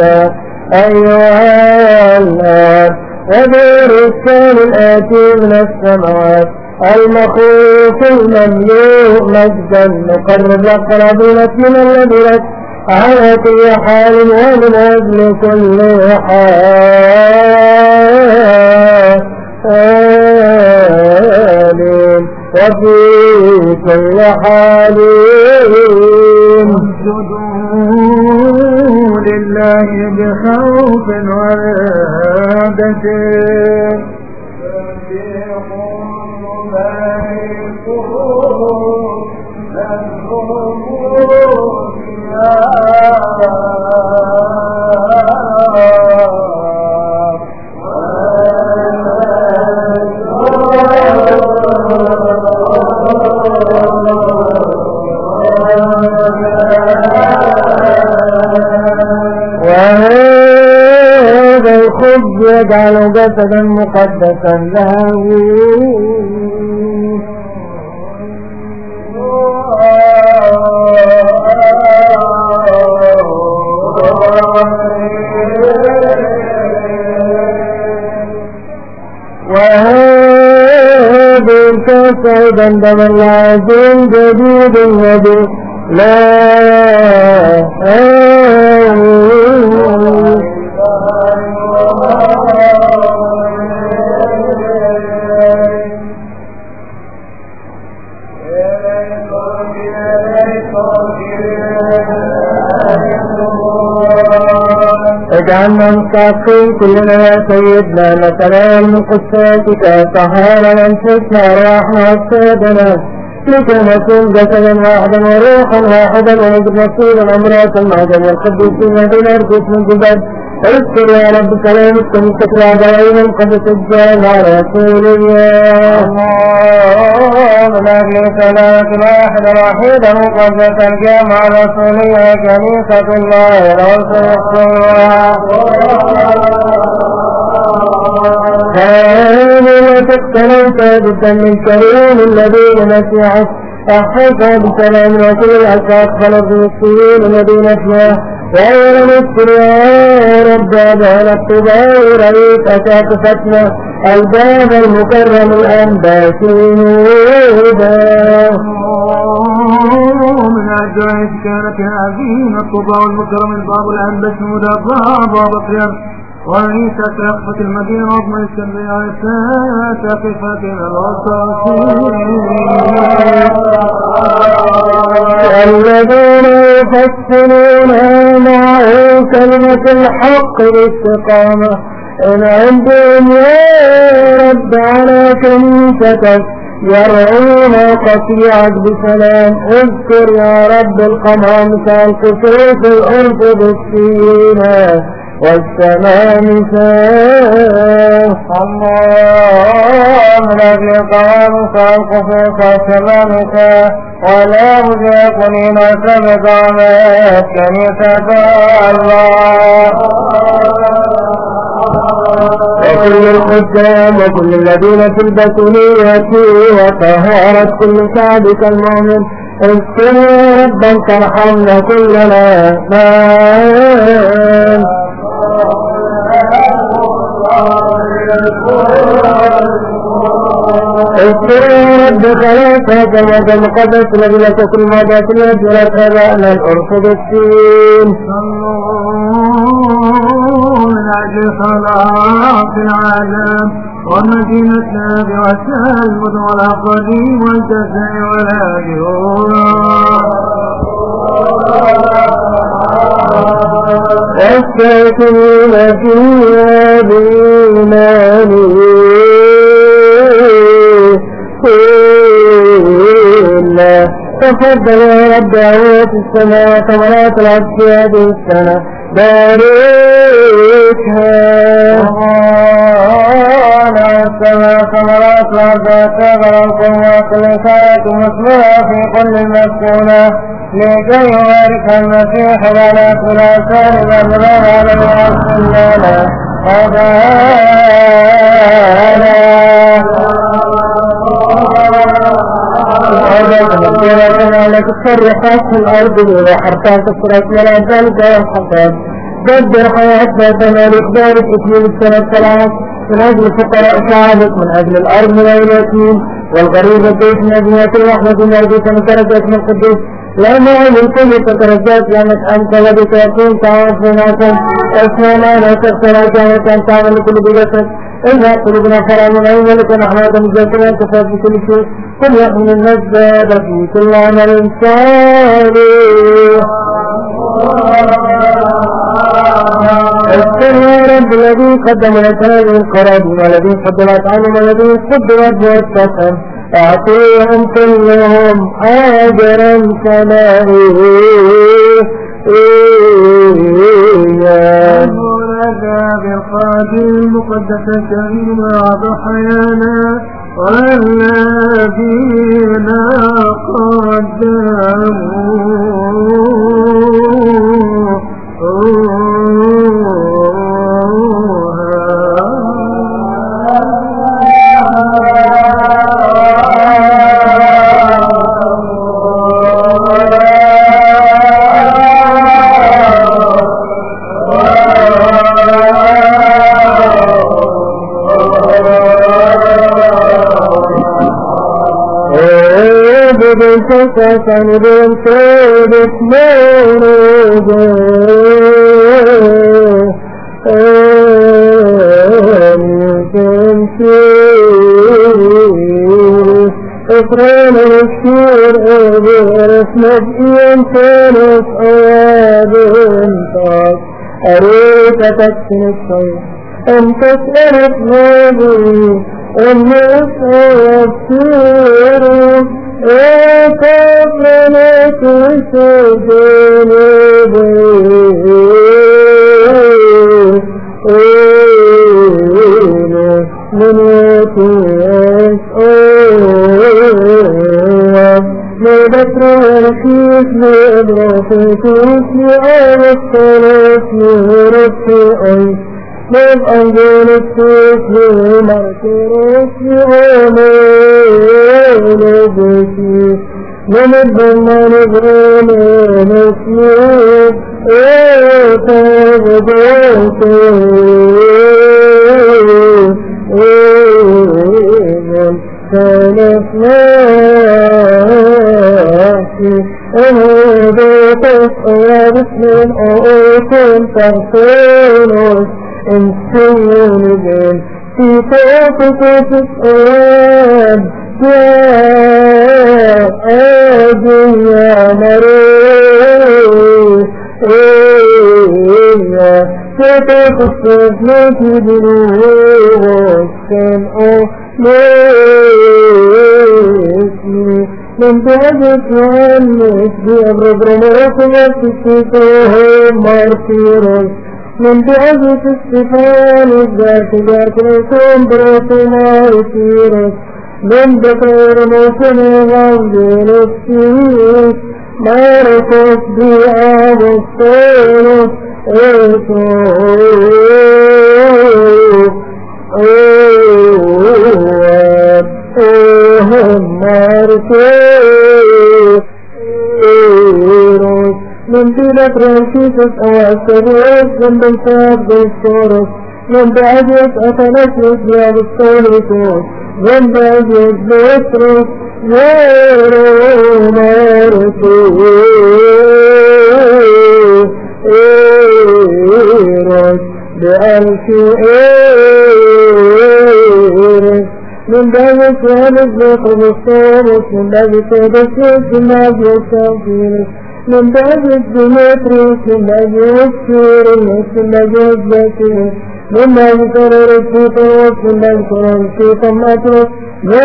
أيها الآب ودور الثاني الآتي من السماوات المخوف المملوء مجدا نقرب لك ربنا من الذي لك على كل حال ومن أجل كل حال وفي كل حال اسجدوا لله بخوف ورهبة وهذا الخبز يجعل جسدا مقدسا له وهذا الكاس أيضا دم العظيم جديد النبي لا اجعلنا مستعفين كلنا يا سيدنا نتنال من قدساتك طهارا انفسنا ارواحنا اجسادنا لكي نكون جسدا واحدا وروحا واحدا ونجد نصيبا امراتا معجم القديسين الذين ارجوك من جبال اذكر يا رب كلامك كمستقر عبائنا قد سجل على رسول الله من أجل سلامة الواحد الوحيد مقدس الجامع الرسولية كنيسة الله الأرثوذكسية هذه تقتلوا ثابتا من كريم الذين مسيحه أحيط بسلام وكل الأشخاص فالأرثوذكسيين الذين فيها وأولا نذكر يا رب أبانا الطباء رئيس أساقفتنا الباب المكرم الأنباسي من أجل كانت هذه الطباء المكرم الباب الأنباسي مدباب وبطير ورئيس أساقفة المدينة وضم السمية أساقفتنا الذين يفسرون معه كلمة الحق باستقامة إن عندهم يا رب على كنيستك يرعون قطيعك بسلام اذكر يا رب القمامسة الكسوف الأرثوذكسيين والسمامسة الله من أجل القمامسة الكسوف والسمامسة ولا يكون سبق عمات كنيسة الله وكل الخدام وكل الذين في البتولية وطهارة كل شعبك المؤمن اذكر ربا ترحمنا كلنا آمين اذكر رب خلاصة كما المقدس الذي لا تكون مادات الوجرات أبائنا الأرثوذكسيين من أجل خلاص العالم ومدينتنا بوسائل المدن والأقاليم والجزاء والهجور والساكنين فيها بإيمانه تفضل يا رب عوات السماء ثمرات العبد في هذه السنة باركها السماء ثمرات العبد وثمركم وكل شيء مسلمة في كل المسكونة لكي يبارك المسيح لنا كل سالما الله على الأسلام لك تصرحات في الأرض وحركات الصراط ولا ذلك والحفاظ قدر حياتنا تمالك بارك إكمال السنة الثلاث من أجل فقراء شعبك من أجل الأرض واليتيم والغريب البيت من أجل الرحمة من أجل ترجات من القدس لا نعلم كل ترجات لأنك أنت وبك يكون تعافيناكم أسمعنا لا ترجعك أن تعمل كل بجسد إذا قلوبنا فرام العين لك نحن مجدنا كفاف بكل شيء كل يأمن النجد في كل عمل صالح اذكر يا رب الذي قدم لك هذه القرابين والذي قدمت عنهم والذي قدمت والسكن اعطيهم كلهم اجرا كما بالقادر المقدس الكريم وضحيانا والذين كان بنتك موجود اقران الشير برسمك ينتنك أبنتك أريد تكسن الصيف أن تسألك غابي أن يسألك وقبلك سجن اسمي أغسطس نورتي أي من أنجل اسمي مرترس أمي من الضمان الضمان اسمي كانت ناسي أهدى تسأل بسم أوكم تغفرون انسون بين في توفك تسأل يا أبي يا مريض ستخصص لك دروسا اسمي من بعدك عنك بأبرد رموكم يكتكوهم مارتيروس من بعدك استفان الذات ذاتكم برسم مارتيروس من بكر موكم غنجل السيس مارتوس بأب الصيروس من بلا فرانسيسس أواسروس من بلساب بالسورس من بعدك أتنسيس يا بالسوليتوس من بعدك بيتروس يارو مارتوس بألف من بعدك ونزلق بالسورس من بعدك بسيس من بعدك سافيرس من بعدك ديمتريس من بعدك سيريس من بعدك بسيس من بعدك رسيطوس من بعدك رسيطماتوس من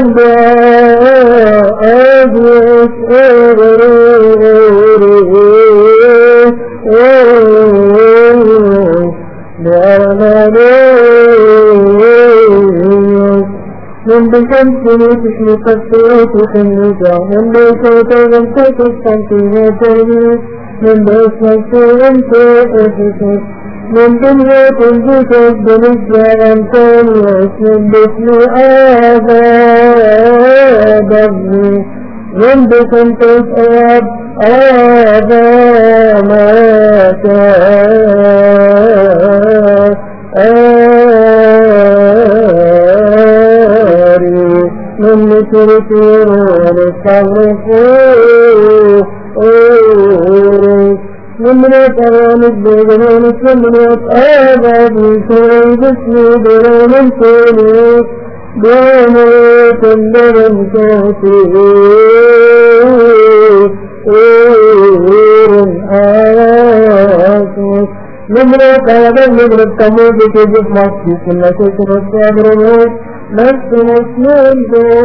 بعدك من بشمس تشمق السيوف خنجا من بيسوت غمسة السنتيمتر من باسمك أنت أفسس من دنيا تنجيك بنجا أنتونيوس من باسم آذاب أبني من باسم تسأب آذامك من نسرتيرون الصغفور من يتعون الدجرون من يتعاب بسوء بسم درون سوليس دونيت اللهم كثير آياتك من يتعاب من التموذ كجف مصيح كلا كثير الصبر نفس مسلم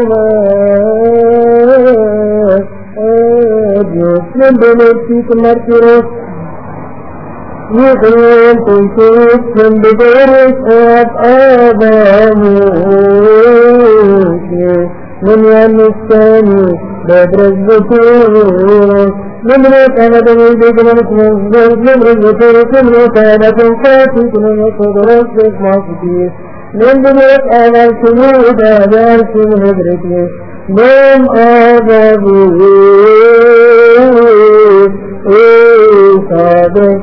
دوما من بنفسك مرترس يخيل تنسيك من بدرس آباموك من يوم الثاني بدرس بطورك من ريك أنا دمي بجمالك مصدر من ريك بطورك من ريك أنا تنفاتك من ريك درسك مصدر من بنيت أنا الشهود أنا الشهود من أبوك صادق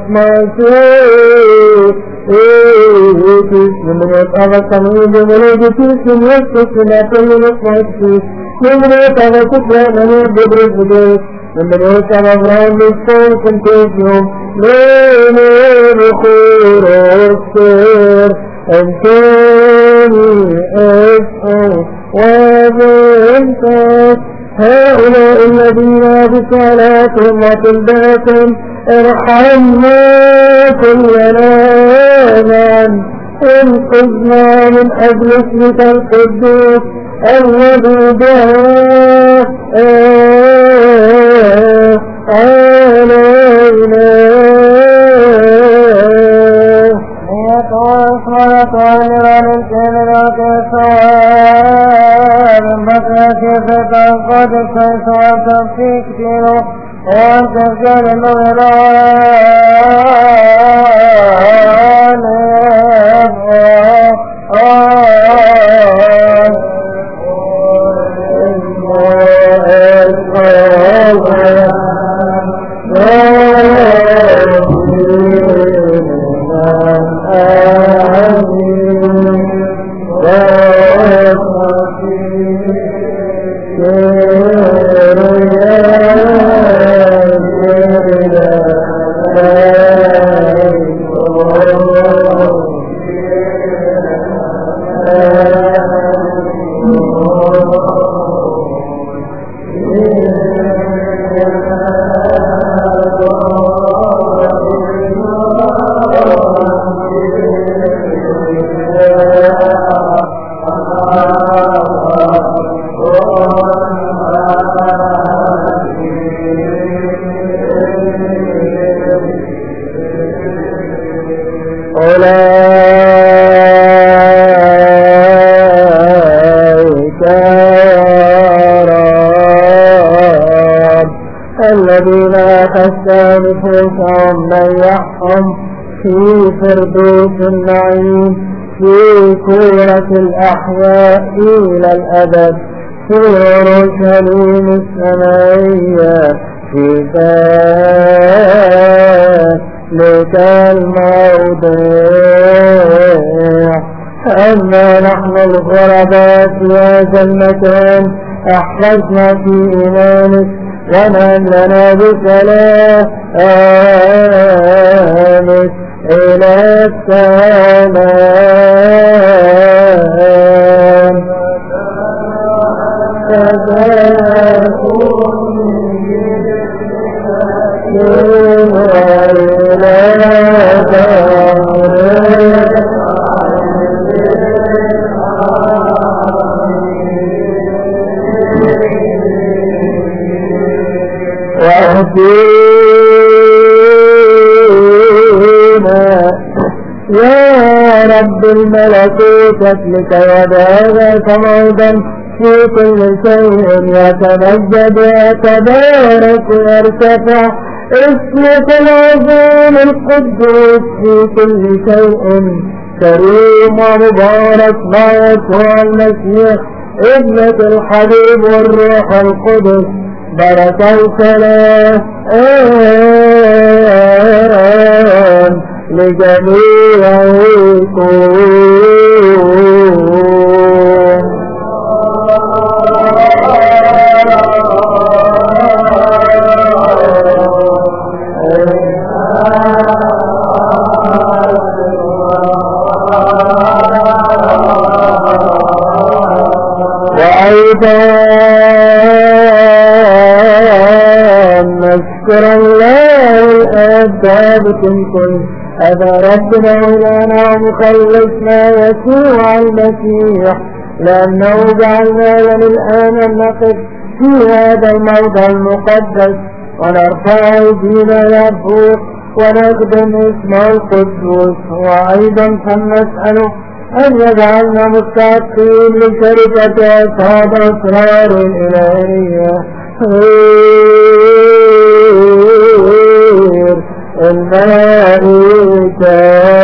مسيح من بنيت أنا سميد ملوكتيس من يسكت لا تلين اسمعتيس من بنيت أنا كتلا من يبدرس بديس من بنيت أنا أبراهيم بالسور كنتيس يوم من الخير والسير أنتني أسأل وبنت هؤلاء الذين بصلاتهم وتلباتهم ارحمنا كلنا معا انقذنا من أجل اسمك القدوس الذي دعا علينا وتغفر النوران الذين تستانفهم من يحكم في فردوس النعيم في كورة الأحياء إلى الأبد في أورشليم السمائية في ذلك الموضع. أما نحن الغرباء في هذا المكان أحفظنا في إيمانك ونعم لنا بسلامك إلى السلام. واهدينا يا رب الملكوت لك يدعوك موضا في كل شيء يتمجد ويتبارك ويرتفع اسمك العظيم القدوس في كل شيء كريم ومبارك مع يسوع المسيح ابنة الحبيب والروح القدس بركة وسلام لجميعكم. وأيضا نشكر الله الآب كل هذا ربنا ولنا ومخلصنا يسوع المسيح لأنه جعلنا الآن نقف في هذا الموضع المقدس ونرفع أيدينا لفوق ونخدم اسمه القدوس. وأيضا فلنسأله أن يجعلنا مستعدين لشركة أصحاب أسرار الإلهية الملائكة.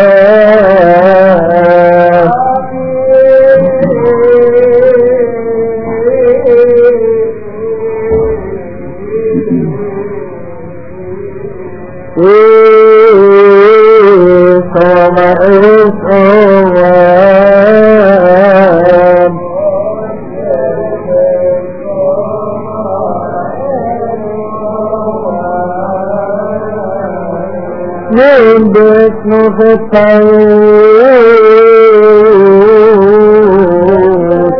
من باسمه في الطيور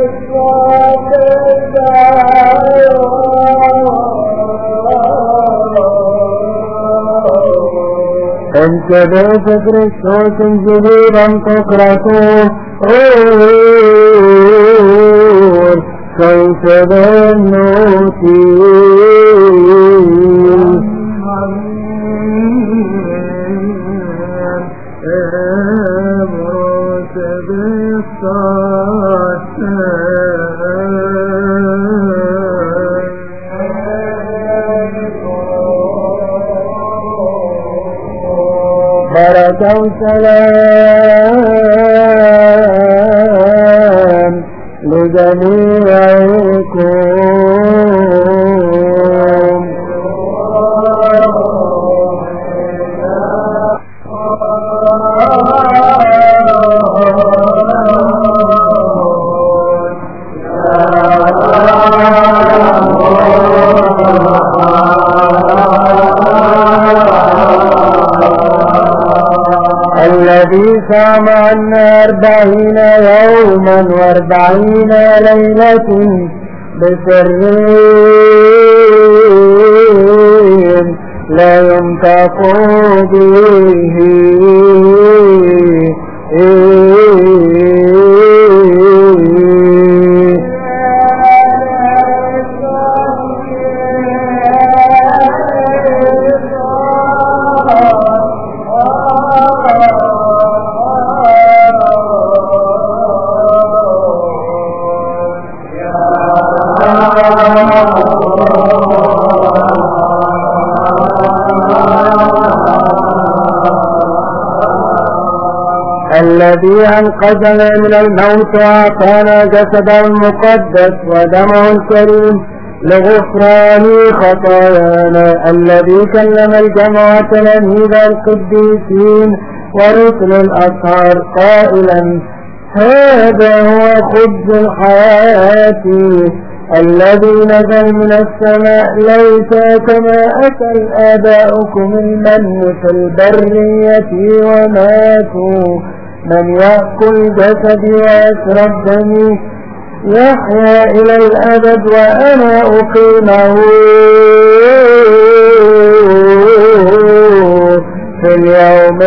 انت بيت كريستوس جديدا تقرأته كيف بنوتي بركة وسلام لجميعكم. الذي صام عنا 40 يوما و40 ليلة بسرهم لا ينطق به الذي أنقذنا من الموت وأعطانا جسده المقدس ودمه الكريم لغفران خطايانا، الذي كلم الجمع تلاميذ القديسين ورسل الأطهار قائلا هذا هو خبز الحياة الذي نزل من السماء، ليس كما أكل آباؤكم المن في البرية وماتوا، من يأكل جسدي ويشرب دمي يحيا إلى الأبد وأنا أقيمه في اليوم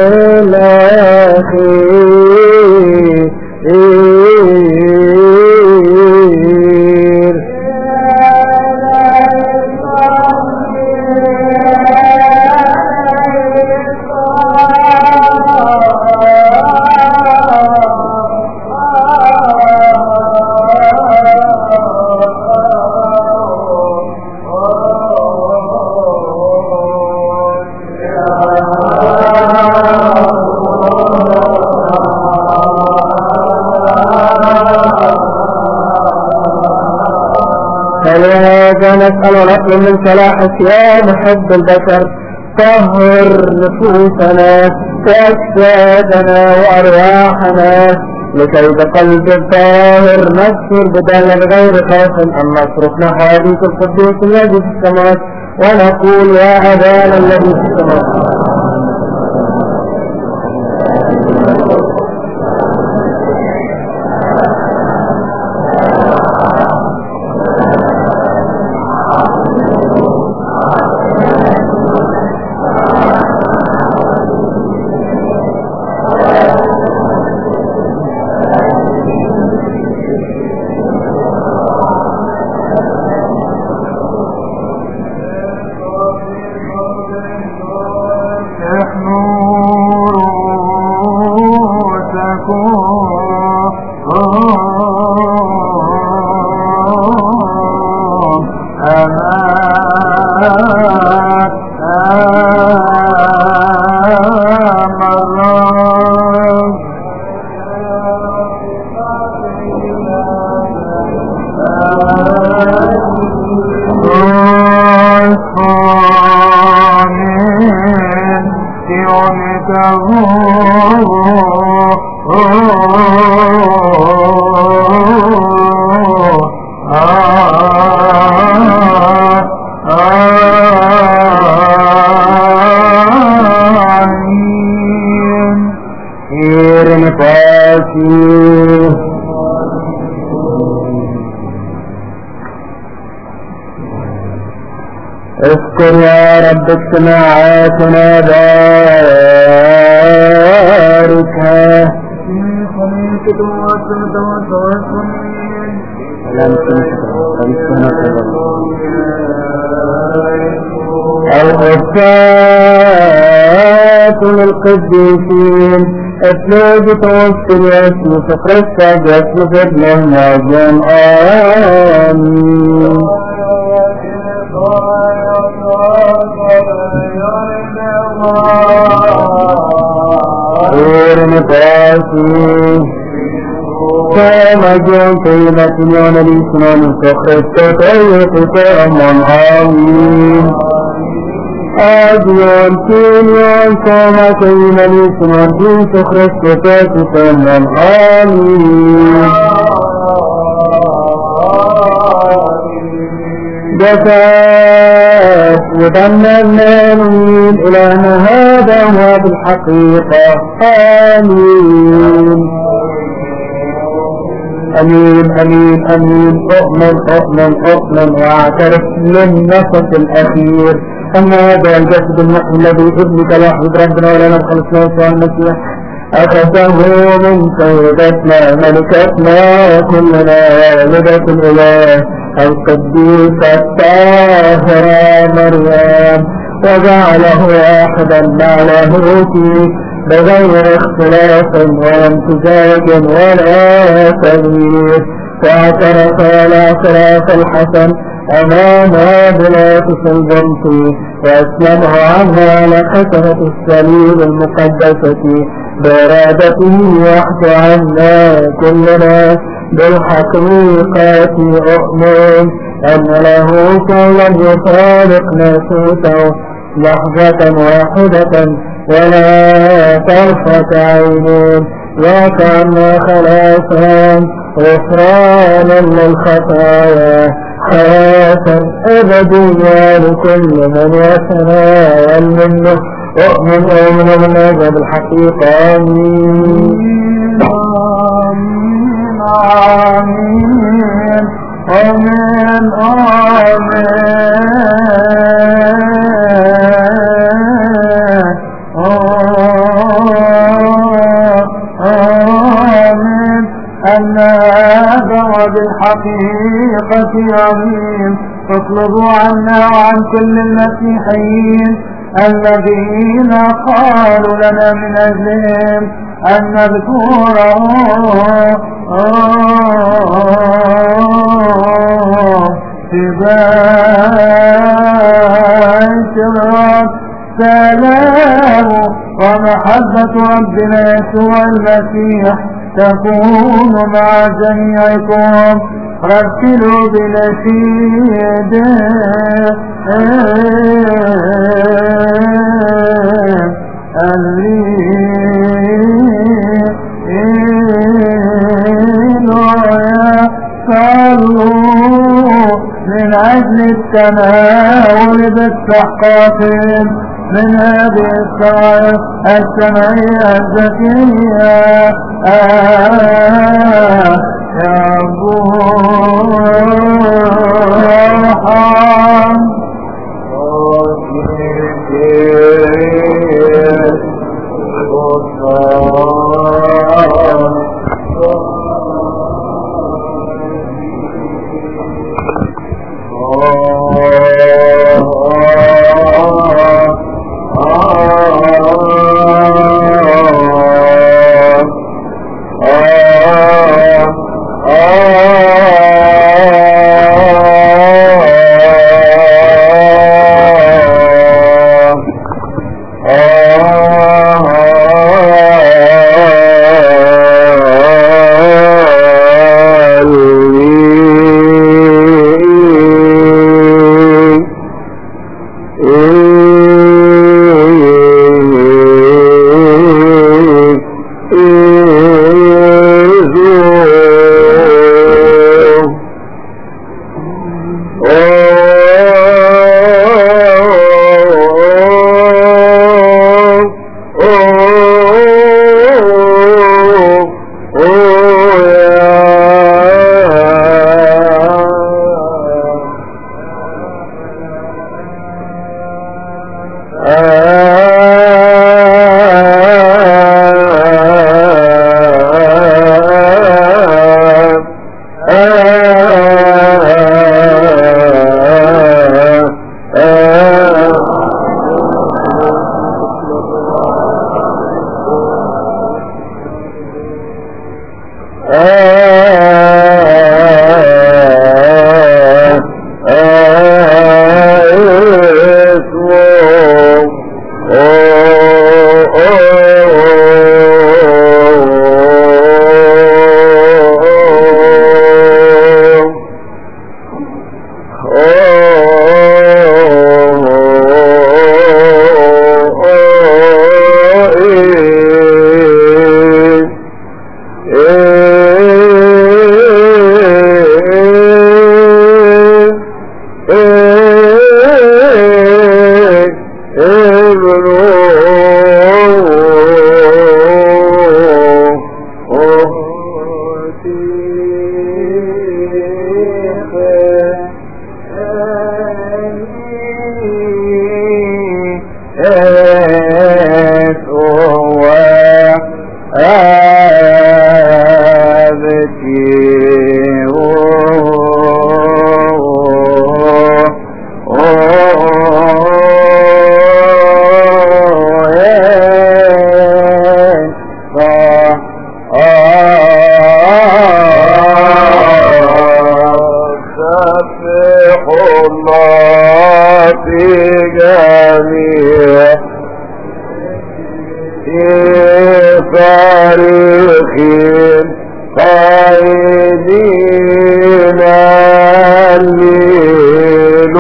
الآخر. فلهذا نسأل ونطلب من صلاحك يا محب البشر طهر نفوسنا وأجسادنا وأرواحنا لكي بقلب الطاهر نذكر بدلا غير خوف أن نصرف نحو أبيك القدوس الذي في السماء ونقول يا أبانا الذي في السماء. اذكر يا رب اجتماعاتنا باركها الغفات للقديسين افلوج توصل يسوع فقرسة جسم ابن المعجم آمين. Oh القاسي كما جون كلمة يون الإسلام فخرت كيف تأمن آمين آديون كيليون كما كلمة الإسلام فخرت كيف تأمن آمين جفاف وظننا من إلهنا هذا هو بالحقيقة آمين أمين أمين أمين أؤمن أؤمن أؤمن وأعترف للنفس الأخير أن هذا الجسد المحيي الذي ابنك الوحيد ربنا ولنا الخلصنا يسوع المسيح أخذه من سيدتنا ملكتنا كلنا والدة الإله القديسة الطاهرة مريم وجعله واحدا مع لاهوته بغير اختلاف ولا امتزاج ولا تغيير واعترف الاعتراف الحسن امام بلاطس البنطي واسلمه عنها على خشبة الصليب المقدسة بإرادته وحده عنا كلنا بالحقيقة أؤمن أن له لم يفارق ناسوته لحظة واحدة ولا طرفة عين وكان خلاصا غفرانا للخطايا حياة أبدية لكل من يتناول منه أؤمن من هذا بالحقيقة آمين آمين آمين آمين أن هذا بالحقيقة آمين فاطلبوا عنا وعن كل المسيحيين الذين قالوا لنا من أجلهم أن نذكره في بيت الرب سلام ومحبة ربنا يسوع المسيح تكون مع جميعكم رتلوا بنشيد من أجل التناول باستحقاق من هذه الساعة السمعية الزكية يا صارخين قائدين الليل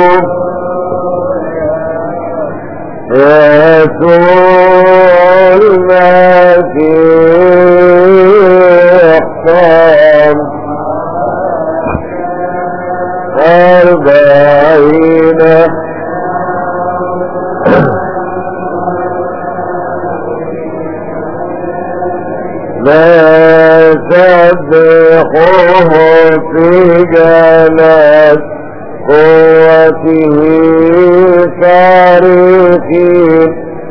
يسوع المسيح قام 40 لا سبحوه في جلال قوته صارخين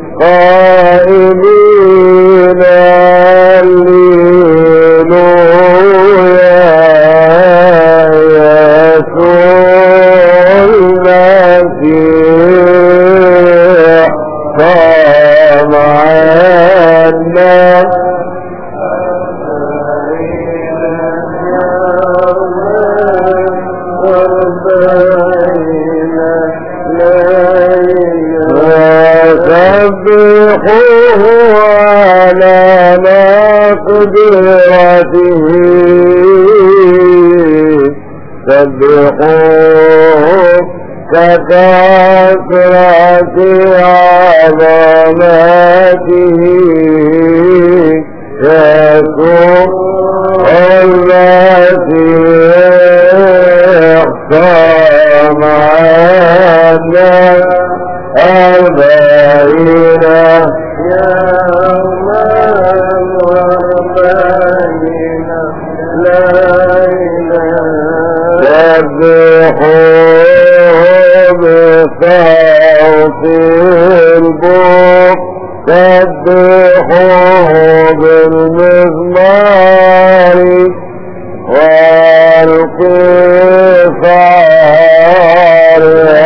قائلين هللويا يسوع المسيح قام عنا سبحوه على قدرته سبحوه ككثرة عظمته يسوع المسيح قام عنا 40 يوما و40 ليلة سبحوه بصوت البوق سبحوه بالمزمار والقفار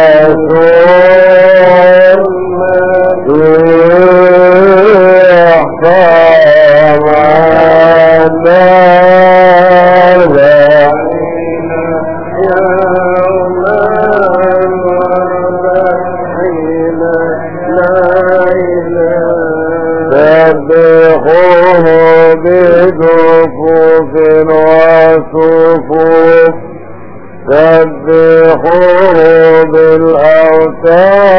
سبحوه بجفوف وصفوف سبحوه بالأوتار